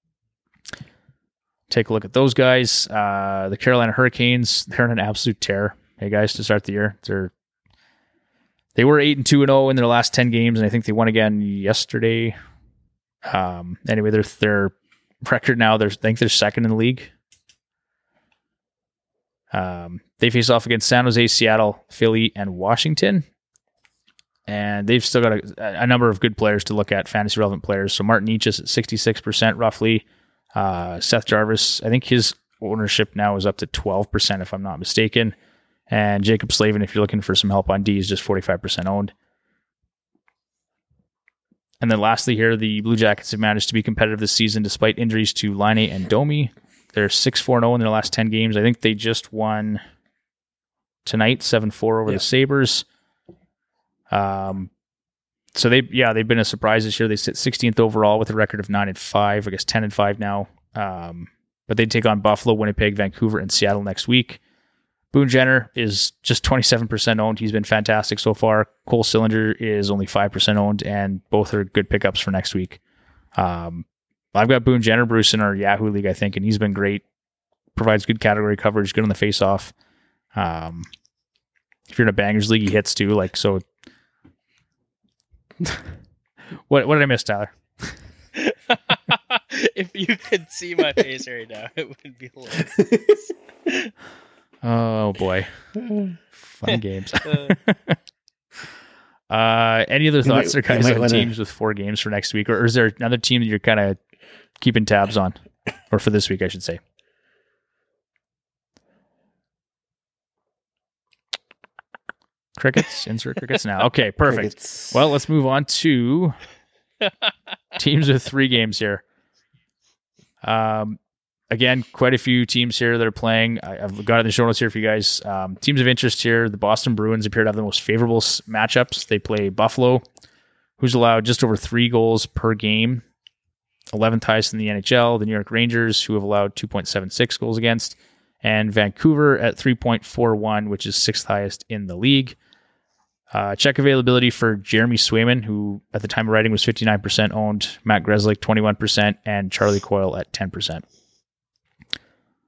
Take a look at those guys. The Carolina Hurricanes, they're on an absolute tear. Hey guys, to start the year, they were 8-2-0 in their last 10 games, and I think they won again yesterday. Anyway, their record now, I think they're second in the league. They face off against San Jose, Seattle, Philly, and Washington. And they've still got a number of good players to look at, fantasy relevant players. So Martin Necas at 66% roughly. Seth Jarvis, I think his ownership now is up to 12%, if I'm not mistaken. And Jacob Slavin, if you're looking for some help on D, is just 45% owned. And then lastly here, the Blue Jackets have managed to be competitive this season despite injuries to Laine and Domi. They're 6-4-0 in their last 10 games. I think they just won tonight, 7-4 over the Sabres. So they've been a surprise this year. They sit 16th overall with a record of 9-5, I guess 10-5 now. But they take on Buffalo, Winnipeg, Vancouver, and Seattle next week. Boone Jenner is just 27% owned. He's been fantastic so far. Cole Sillinger is only 5% owned, and both are good pickups for next week. I've got Boone Jenner, Bruce, in our Yahoo League, I think, and he's been great. Provides good category coverage, good on the face-off. If you're in a Bangers League, he hits too. So what did I miss, Tyler? If you could see my face right now, it would be hilarious. Oh boy, fun games. Any other thoughts or guys on teams with 4 games for next week, or is there another team that you're kind of keeping tabs on, or for this week, I should say? Crickets, insert crickets now. Okay, perfect. Crickets. Well, let's move on to teams with 3 games here. Again, quite a few teams here that are playing. I've got it in the show notes here for you guys. Teams of interest here. The Boston Bruins appear to have the most favorable matchups. They play Buffalo, who's allowed just over 3 goals per game, 11th highest in the NHL. The New York Rangers, who have allowed 2.76 goals against, and Vancouver at 3.41, which is 6th highest in the league. Check availability for Jeremy Swayman, who at the time of writing was 59% owned, Matt Grzelcyk 21%, and Charlie Coyle at 10%.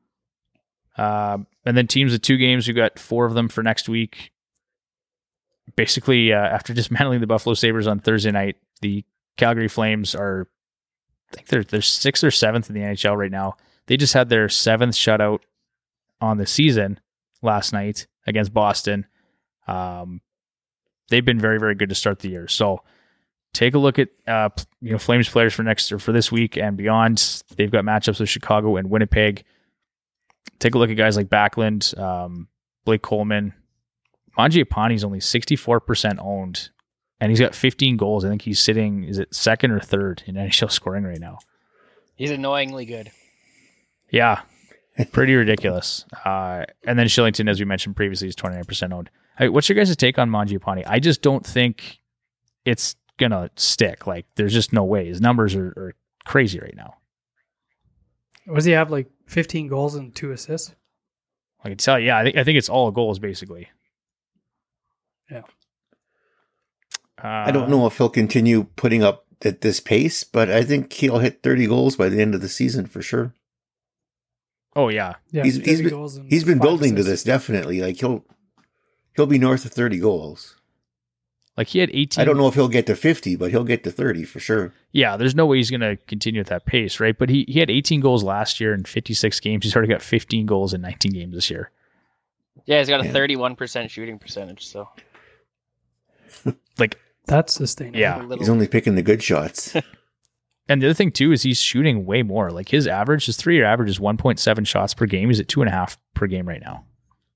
And then teams with 2 games, we've got 4 of them for next week. basically, after dismantling the Buffalo Sabres on Thursday night, the Calgary Flames are, I think they're 6th or 7th in the NHL right now. They just had their 7th shutout on the season last night against Boston. They've been very, very good to start the year. So take a look at Flames players for this week and beyond. They've got matchups with Chicago and Winnipeg. Take a look at guys like Backlund, Blake Coleman. Mangiapane's only 64% owned, and he's got 15 goals. I think he's sitting, is it second or third in NHL scoring right now? He's annoyingly good. Yeah, pretty ridiculous. And then Shillington, as we mentioned previously, is 29% owned. What's your guys' take on Mangiapane? I just don't think it's going to stick. Like, there's just no way. His numbers are crazy right now. Does he have like 15 goals and 2 assists? I can tell you, yeah, I think it's all goals, basically. Yeah. I don't know if he'll continue putting up at this pace, but I think he'll hit 30 goals by the end of the season for sure. Oh, yeah. Yeah, He's 30 goals and been 5 building to assists. this, definitely. Like, he'll be north of 30 goals. Like, he had 18. I don't know if he'll get to 50, but he'll get to 30 for sure. Yeah, there's no way he's going to continue at that pace, right? But he had 18 goals last year in 56 games. He's already got 15 goals in 19 games this year. Yeah, he's got a 31% shooting percentage. So Like, That's sustainable. yeah. He's only picking the good shots. And the other thing, too, is he's shooting way more. Like, his 3-year average is 1.7 shots per game. He's at 2.5 per game right now.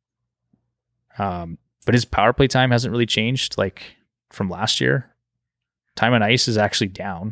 But his power play time hasn't really changed, like, from last year. Time on ice is actually down.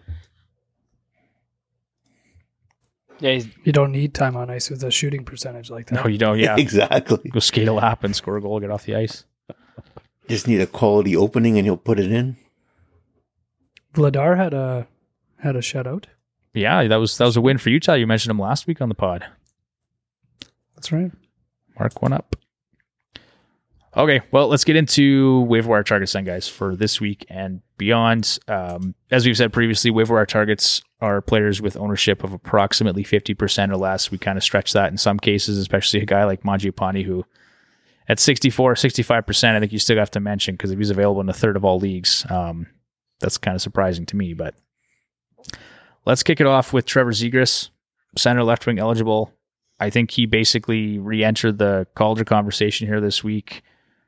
yeah, You don't need time on ice with a shooting percentage like that. No, you don't. Yeah. Exactly. Go skate a lap and score a goal, get off the ice. Just need a quality opening and he'll put it in. Vladar had a shutout. Yeah, that was a win for Utah. You mentioned him last week on the pod. That's right. Mark one up. Okay, well, let's get into waiver wire targets then, guys, for this week and beyond. As we've said previously, waiver wire targets are players with ownership of approximately 50% or less. We kind of stretch that in some cases, especially a guy like Mangiapane, who at 64, 65%, I think you still have to mention, because if he's available in a third of all leagues, that's kind of surprising to me. But let's kick it off with Trevor Zegras, center left wing eligible. I think he basically re-entered the Calder conversation here this week.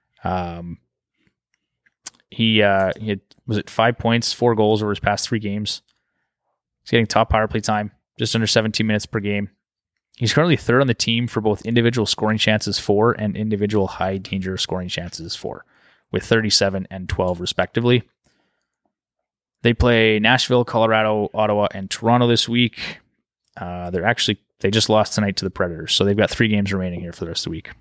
He had, was it 5 points, 4 goals over his past 3 games. He's getting top power play time, just under 17 minutes per game. He's currently third on the team for both individual scoring chances for and individual high danger scoring chances for, with 37 and 12 respectively. They play Nashville, Colorado, Ottawa, and Toronto this week. They just lost tonight to the Predators, so they've got 3 games remaining here for the rest of the week.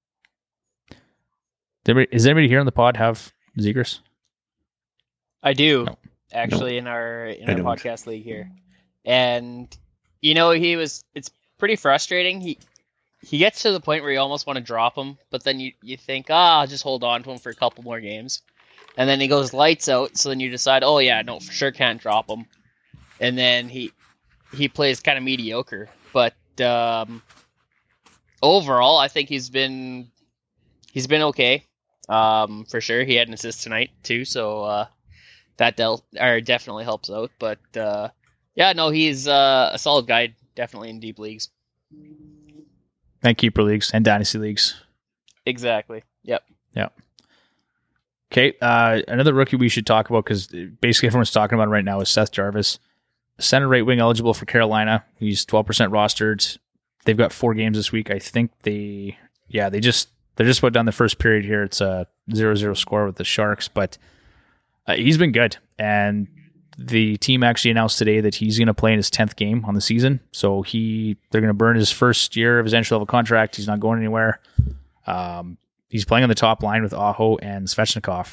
Does anybody here on the pod have Zegras? I do No. actually in our I don't. podcast league here, and it's pretty frustrating. He gets to the point where you almost want to drop him, but then you think, I'll just hold on to him for a couple more games, and then he goes lights out. So then you decide, oh yeah, no, for sure can't drop him, and then he plays kind of mediocre. But overall, I think he's been okay. For sure, he had an assist tonight too, so that definitely helps out. But yeah, no, he's a solid guy, definitely in deep leagues. And keeper leagues and dynasty leagues. Exactly. Yep. Okay, another rookie we should talk about, because basically everyone's talking about him right now, is Seth Jarvis, center right wing eligible for Carolina. He's 12% rostered. They've got 4 games this week. I think they're just about done the first period here. It's a 0-0 score with the Sharks, but he's been good. And the team actually announced today that he's going to play in his 10th game on the season. So they're going to burn his first year of his entry-level contract. He's not going anywhere. He's playing on the top line with Aho and Svechnikov.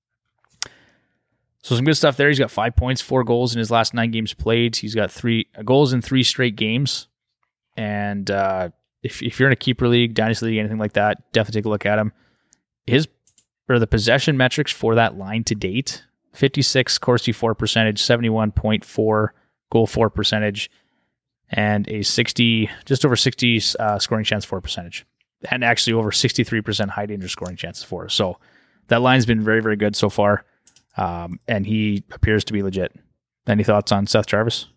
So some good stuff there. He's got 5 points, 4 goals in his last 9 games played. He's got 3 goals in 3 straight games. And if you're in a keeper league, dynasty league, anything like that, definitely take a look at him. The possession metrics for that line to date: 56 Corsi for percentage, 71.4 goal for percentage, and a just over 60 scoring chance for percentage, and actually over 63% high danger scoring chances for. So that line's been very, very good so far. And he appears to be legit. Any thoughts on Seth Jarvis?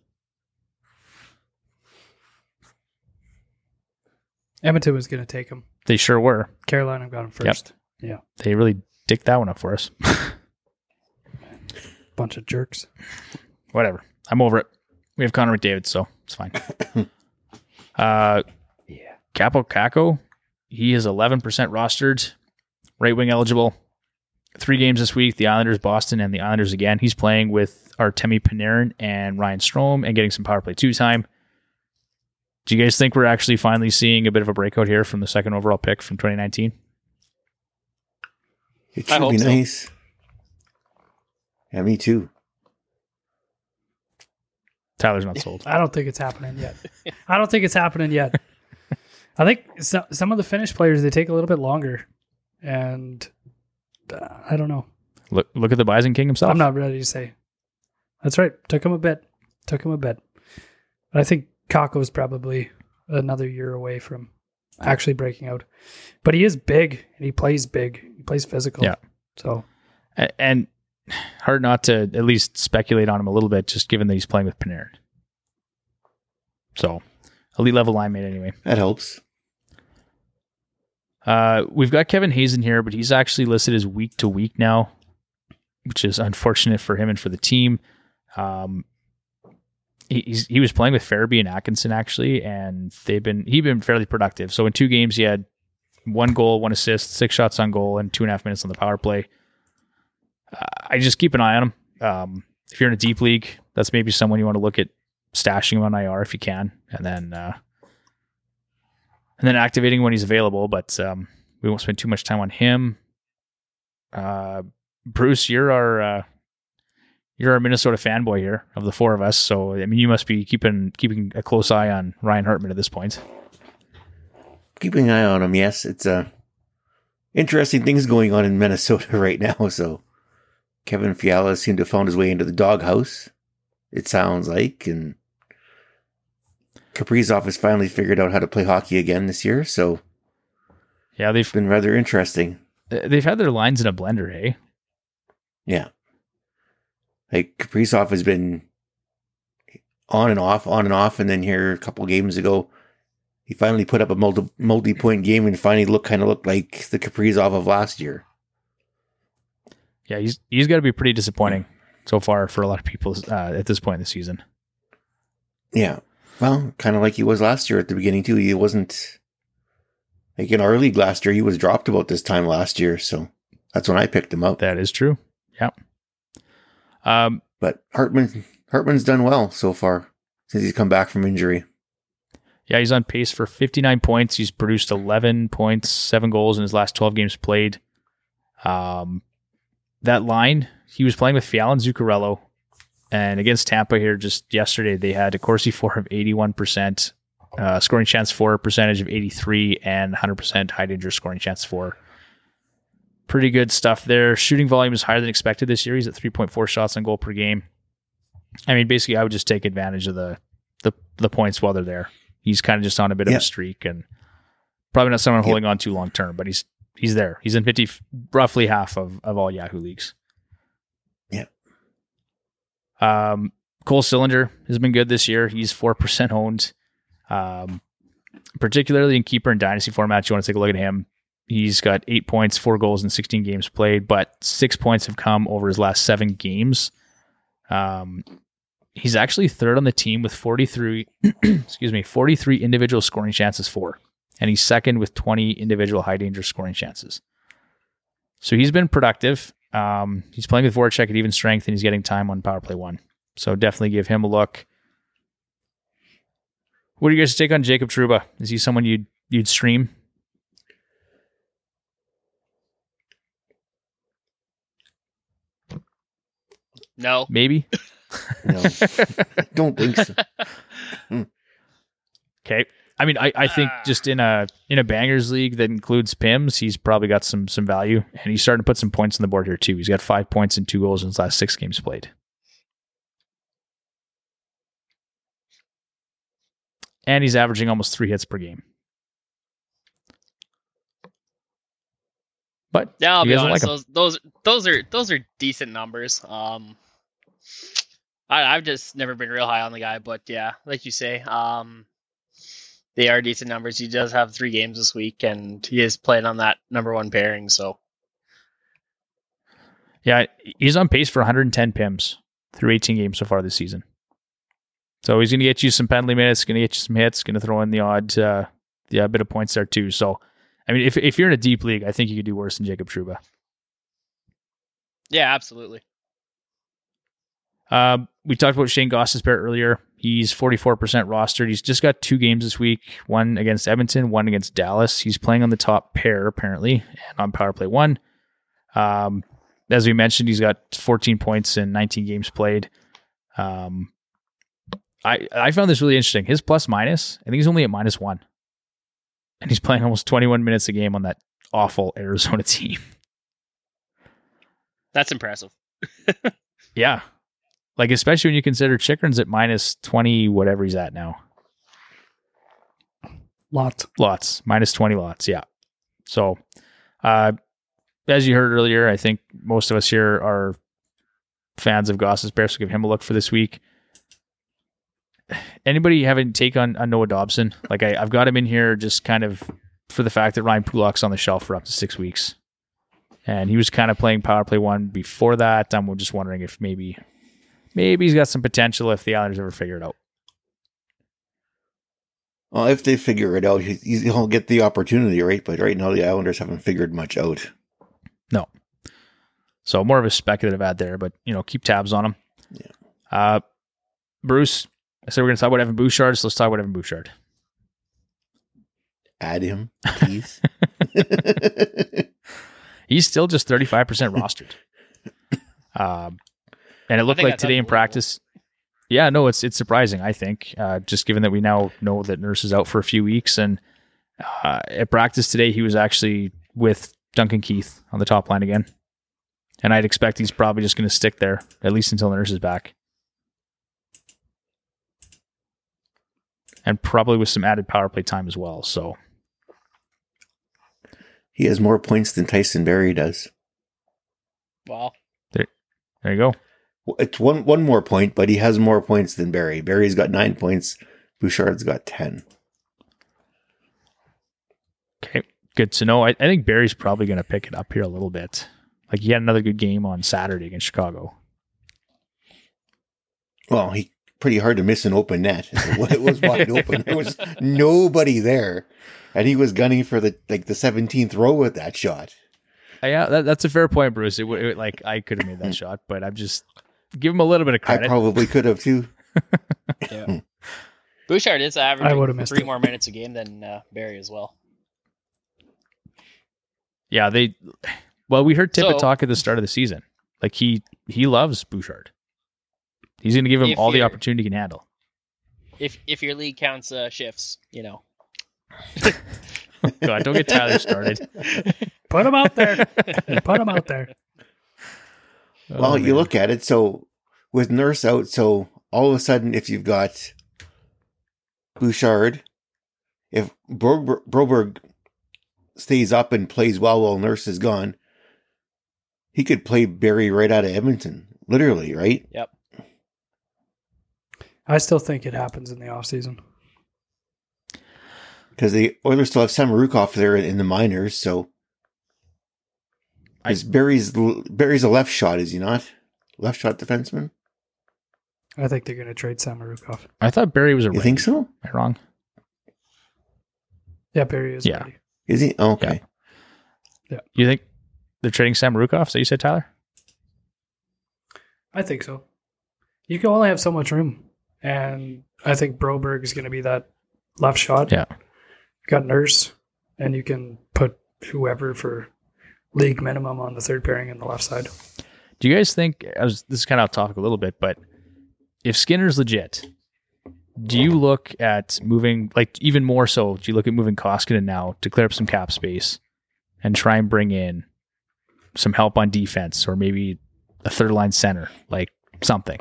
Edmonton was going to take him. They sure were. Carolina got him first. Yeah. They really dicked that one up for us. Bunch of jerks. Whatever. I'm over it. We have Connor McDavid, so it's fine. Capo Caco, he is 11% rostered, right wing eligible. 3 games this week, the Islanders, Boston, and the Islanders again. He's playing with Artemi Panarin and Ryan Strome and getting some power play 2 time. Do you guys think we're actually finally seeing a bit of a breakout here from the second overall pick from 2019? It should be nice. Yeah, me too. Tyler's not sold. I don't think it's happening yet. I think some of the Finnish players, they take a little bit longer. And I don't know. Look at the Bison King himself. I'm not ready to say. That's right. Took him a bit. But I think Kakko's probably another year away from actually breaking out. But he is big, and he plays big. He plays physical. Yeah. So, and hard not to at least speculate on him a little bit, just given that he's playing with Panarin. So, elite level line mate anyway. That helps. We've got Kevin Hazen here, but he's actually listed as week to week now, which is unfortunate for him and for the team. He was playing with Farabee and Atkinson actually, and he'd been fairly productive. So in 2 games, he had 1 goal, 1 assist, 6 shots on goal, and 2.5 minutes on the power play. I just keep an eye on him. If you're in a deep league, that's maybe someone you want to look at stashing him on IR if you can, and then activating when he's available. But we won't spend too much time on him. Bruce, you're our Minnesota fanboy here of the 4 of us. So I mean, you must be keeping a close eye on Ryan Hartman at this point. Keeping an eye on him, yes. It's interesting things going on in Minnesota right now. So Kevin Fiala seemed to have found his way into the doghouse, it sounds like, and Kaprizov has finally figured out how to play hockey again this year. So yeah, they've been rather interesting. They've had their lines in a blender, hey? Yeah. Like Kaprizov has been on and off, and then here a couple games ago, he finally put up a multi-point game and finally looked like the Kaprizov of last year. Yeah, he's got to be pretty disappointing so far for a lot of people at this point in the season. Yeah, well, kind of like he was last year at the beginning too. He wasn't like in our league last year. He was dropped about this time last year, so that's when I picked him up. That is true. Yeah. But Hartman's done well so far since he's come back from injury. Yeah, he's on pace for 59 points. He's produced 11 points, 7 goals in his last 12 games played. That line, he was playing with Fiala and Zuccarello. And against Tampa here just yesterday, they had a Corsi for of 81%, scoring chance for percentage of 83, and 100% high danger scoring chance for. Pretty good stuff there. Shooting volume is higher than expected this year. He's at 3.4 shots on goal per game. I mean, basically, I would just take advantage of the points while they're there. He's kind of just on a bit of a streak, and probably not someone holding on too long term, but he's there. He's in roughly half of all Yahoo leagues. Yeah. Cole Sillinger has been good this year. He's 4% owned. Particularly in keeper and dynasty formats, you want to take a look at him. He's got 8 points, 4 goals in 16 games played, but 6 points have come over his last 7 games. He's actually third on the team with 43 individual scoring chances for, and he's second with 20 individual high danger scoring chances. So he's been productive. He's playing with Voracek at even strength, and he's getting time on power play 1. So definitely give him a look. What do you guys take on Jacob Trouba? Is he someone you'd stream? No. Maybe? No, I don't think so. Okay. I mean, I think just in a bangers league that includes Pims, he's probably got some value, and he's starting to put some points on the board here too. He's got 5 points and 2 goals in his last 6 games played. And he's averaging almost 3 hits per game. But Yeah, I'll you be guys don't honest. like him. Those are decent numbers. I've just never been real high on the guy, but yeah, like you say, they are decent numbers. He does have 3 games this week, and he is playing on that number 1 pairing. So Yeah, he's on pace for 110 PIMs through 18 games so far this season. So he's going to get you some penalty minutes, going to get you some hits, going to throw in the odd bit of points there too. So, I mean, if you're in a deep league, I think you could do worse than Jacob Trouba. yeah, absolutely. We talked about Shane Gostisbehere earlier. He's 44% rostered. He's just got 2 games this week, one against Edmonton, one against Dallas. He's playing on the top pair, apparently, and on power play 1. As we mentioned, he's got 14 points in 19 games played. I found this really interesting. His plus minus, I think he's only at -1. And he's playing almost 21 minutes a game on that awful Arizona team. That's impressive. Yeah. Like, especially when you consider Chikrin's at -20, whatever he's at now. Lots. -20 lots. Yeah. So, as you heard earlier, I think most of us here are fans of Gostisbehere, so give him a look for this week. Anybody have any take on Noah Dobson? Like, I've got him in here just kind of for the fact that Ryan Pulak's on the shelf for up to 6 weeks. And he was kind of playing power play 1 before that. I'm just wondering if maybe he's got some potential if the Islanders ever figure it out. Well, if they figure it out, he'll get the opportunity, right? But right now, the Islanders haven't figured much out. No. So more of a speculative ad there, but, keep tabs on him. Yeah. Bruce, I said we're going to talk about Evan Bouchard, so let's talk about Evan Bouchard. Add him, please. He's still just 35% rostered. And it looked like today in practice. Yeah, no, it's surprising, I think, just given that we now know that Nurse is out for a few weeks. And at practice today, he was actually with Duncan Keith on the top line again. And I'd expect he's probably just going to stick there, at least until Nurse is back. And probably with some added power play time as well. So He has more points than Tyson Barrie does. Wow. There you go. It's one more point, but he has more points than Barrie. Barrie's got 9 points. Bouchard's got 10. Okay, good to know. I think Barry's probably going to pick it up here a little bit. Like, he had another good game on Saturday against Chicago. Well, he pretty hard to miss an open net. It was wide open. There was nobody there, and he was gunning for the 17th row with that shot. Yeah, that's a fair point, Bruce. I could have made that shot, but I'm just give him a little bit of credit. I probably could have too. Yeah. Bouchard is I would've averaging missed 3 it. more minutes a game than Barrie as well. Yeah, we heard Tippett So- talk at the start of the season. Like, he loves Bouchard. He's going to give him If all the you're- opportunity he can handle. If your league counts shifts, God, don't get Tyler started. Put him out there. Put him out there. Well, Oh, you man. look at it. So with Nurse out, so all of a sudden, if you've got Bouchard, if Broberg stays up and plays well while Nurse is gone, he could play Barrie right out of Edmonton, literally, right? Yep. I still think it happens in the offseason. Because the Oilers still have Samorukov there in the minors, so Barry's a left shot, is he not? Left shot defenseman? I think they're going to trade Samorukov. I thought Barry was a You think so? Am I wrong? Yeah, Barry is Yeah. ready. Is he? Oh, okay. You think they're trading Sam Rukov? So you said, Tyler? I think so. You can only have so much room. And I think Broberg is going to be that left shot. Yeah. Got Nurse, and you can put whoever for league minimum on the third pairing in the left side. Do you guys think, this is kind of off topic a little bit, but if Skinner's legit, do you look at moving, like even more so, do you look at moving Koskinen now to clear up some cap space and try and bring in some help on defense or maybe a third line center, like something?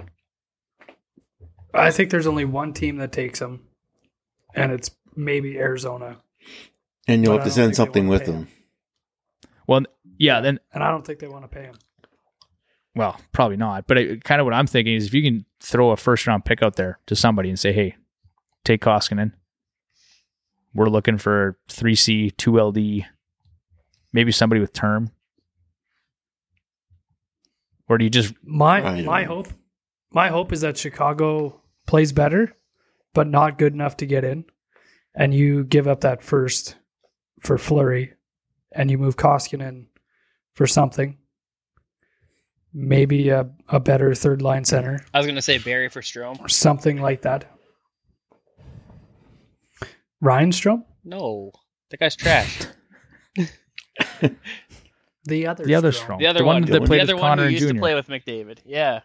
I think there's only one team that takes him, and it's maybe Arizona. And you'll But have to I don't send think they something wanna with pay them. Well, Yeah, then And I don't think they want to pay him. well, probably not. But kind of what I'm thinking is if you can throw a first round pick out there to somebody and say, hey, take Koskinen. We're looking for 3C, 2LD, maybe somebody with term. Or do you just My hope is that Chicago plays better, but not good enough to get in. And you give up that first for Fleury and you move Koskinen for something. Maybe a better third line center I was going to say Barry for Strome. or something like that. Ryan Strome? No, that guy's trash. The other Strome. The other one one, that played the other with one Connor who and used Jr. to play with McDavid. Yeah.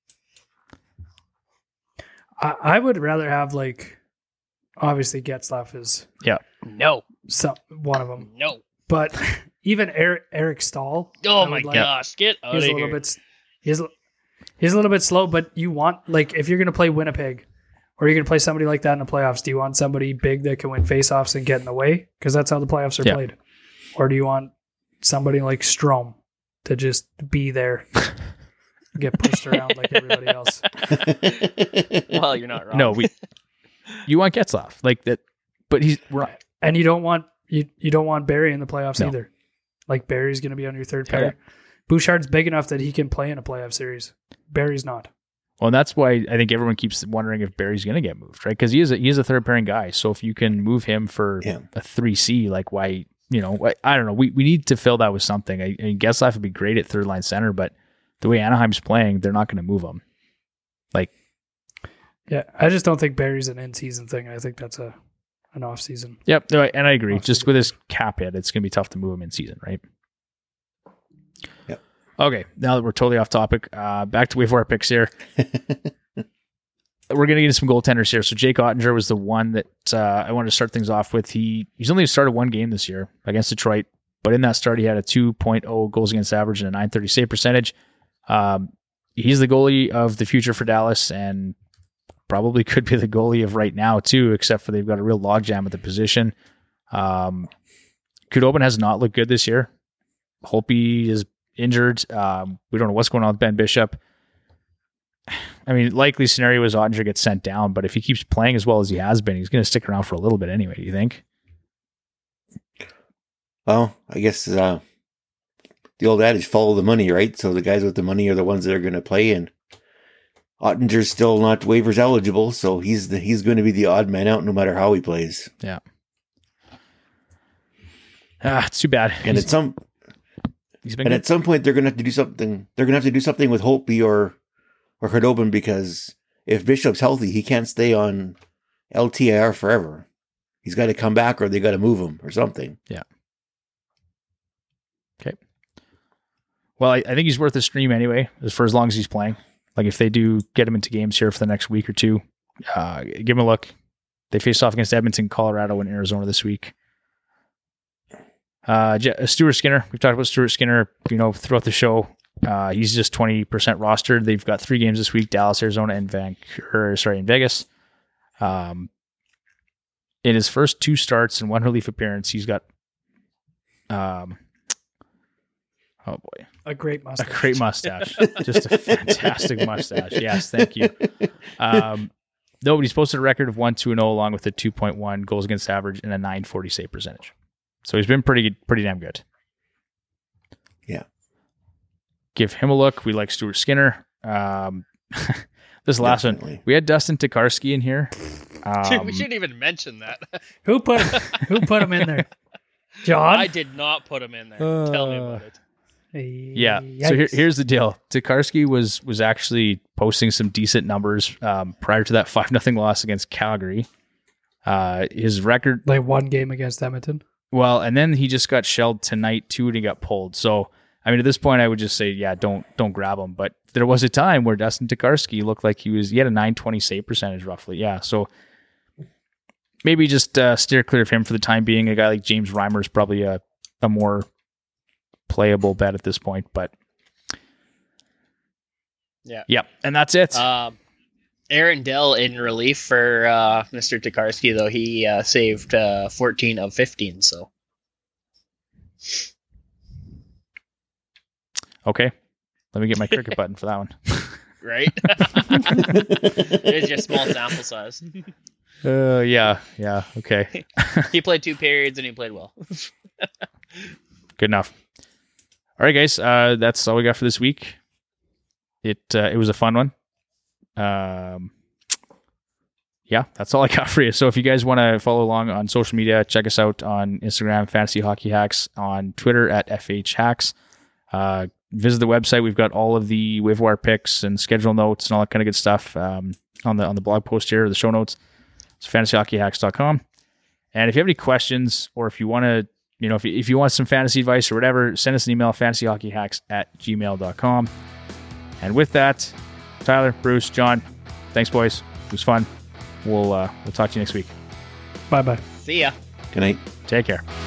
I would rather have obviously Getzlaf is No. one of them, No. but even Eric Stahl. Oh I my would like. gosh, get out He's of a little here. bit. He's a little bit slow, but you want if you're going to play Winnipeg, or you're going to play somebody like that in the playoffs, do you want somebody big that can win faceoffs and get in the way? Because that's how the playoffs are played. Or do you want somebody like Strome to just be there, get pushed around like everybody else? Well, you're not wrong. No, you want Getzlaf like that, but And you don't want you don't want Barry in the playoffs No. either. Like Barry's going to be on your third Yeah. pair. Bouchard's big enough that he can play in a playoff series. Barry's not. Well, and that's why I think everyone keeps wondering if Barry's going to get moved, right? Because he is a third pairing guy. So if you can move him for a 3C, like why? I don't know. We need to fill that with something. I mean, Getzlaf would be great at third line center, but the way Anaheim's playing, they're not going to move him. Yeah, I just don't think Barry's an in-season thing. I think that's an off-season. Yep, no, and I agree. Off Just season. with his cap hit, it's going to be tough to move him in season, right? Yep. Okay, now that we're totally off topic, back to wave wire picks here. We're going to get into some goaltenders here. So Jake Ottinger was the one that I wanted to start things off with. He's only started one game this year against Detroit, but in that start, he had a 2.0 goals against average and a .930 save percentage. He's the goalie of the future for Dallas and probably could be the goalie of right now too, except for they've got a real logjam at the position. Khudobin has not looked good this year. Holtby is injured. We don't know what's going on with Ben Bishop. I mean, likely scenario is Ottinger gets sent down, but if he keeps playing as well as he has been, he's going to stick around for a little bit anyway, do you think? Well, I guess the old adage, follow the money, right? So the guys with the money are the ones that are going to play, and Ottinger's still not waivers eligible, so he's going to be the odd man out no matter how he plays. Yeah. It's too bad. And He's been at good. some point they're going to have to do something. They're going to have to do something with Holtby or Khudobin, because if Bishop's healthy, he can't stay on LTIR forever. He's got to come back, or they got to move him or something. Yeah. Okay. Well, I think he's worth a stream anyway, for as long as he's playing. Like if they do get him into games here for the next week or two, give him a look. They face off against Edmonton, Colorado, and Arizona this week. Stuart Skinner. We've talked about Stuart Skinner, throughout the show. He's just 20% rostered. They've got 3 games this week: Dallas, Arizona, and Vegas. In his first 2 starts and 1 relief appearance, he's got A great a mustache. great mustache. Just a fantastic mustache. Yes, thank you. Nobody's posted a record of 1-2-0 along with a 2.1 goals against average and a .940 save percentage. So he's been pretty damn good. Yeah. Give him a look. We like Stuart Skinner. This last Definitely. one, we had Dustin Tokarski in here. Dude, we shouldn't even mention that. Who put him in there? John? I did not put him in there. Tell me about it. Yeah. So here's the deal. Tokarski was actually posting some decent numbers prior to that 5-0 loss against Calgary. His record, like 1 game against Edmonton. well, and then he just got shelled tonight too, and he got pulled. So I mean, at this point, I would just say, yeah, don't grab him. But there was a time where Dustin Tokarski looked like he had a .920 save percentage roughly. Yeah. So maybe just steer clear of him for the time being. A guy like James Reimer is probably a more playable bet at this point, but yeah. And that's it. Aaron Dell in relief for Mr. Tokarski, though he saved 14 of 15. So Okay. Let me get my cricket button for that one. Right? There's your small sample size. Yeah. Okay. He played 2 periods and he played well. Good enough. All right, guys. That's all we got for this week. It was a fun one. Yeah, that's all I got for you. So if you guys want to follow along on social media, check us out on Instagram, Fantasy Hockey Hacks, on Twitter at FH Hacks. Visit the website. We've got all of the waiver wire picks and schedule notes and all that kind of good stuff on the blog post here, the show notes. It's fantasyhockeyhacks.com. And if you have any questions or if you want to, if you want some fantasy advice or whatever, send us an email, fantasyhockeyhacks@gmail.com. And with that, Tyler, Bruce, John, thanks, boys. It was fun. We'll talk to you next week. Bye-bye. See ya. Good night. Take care.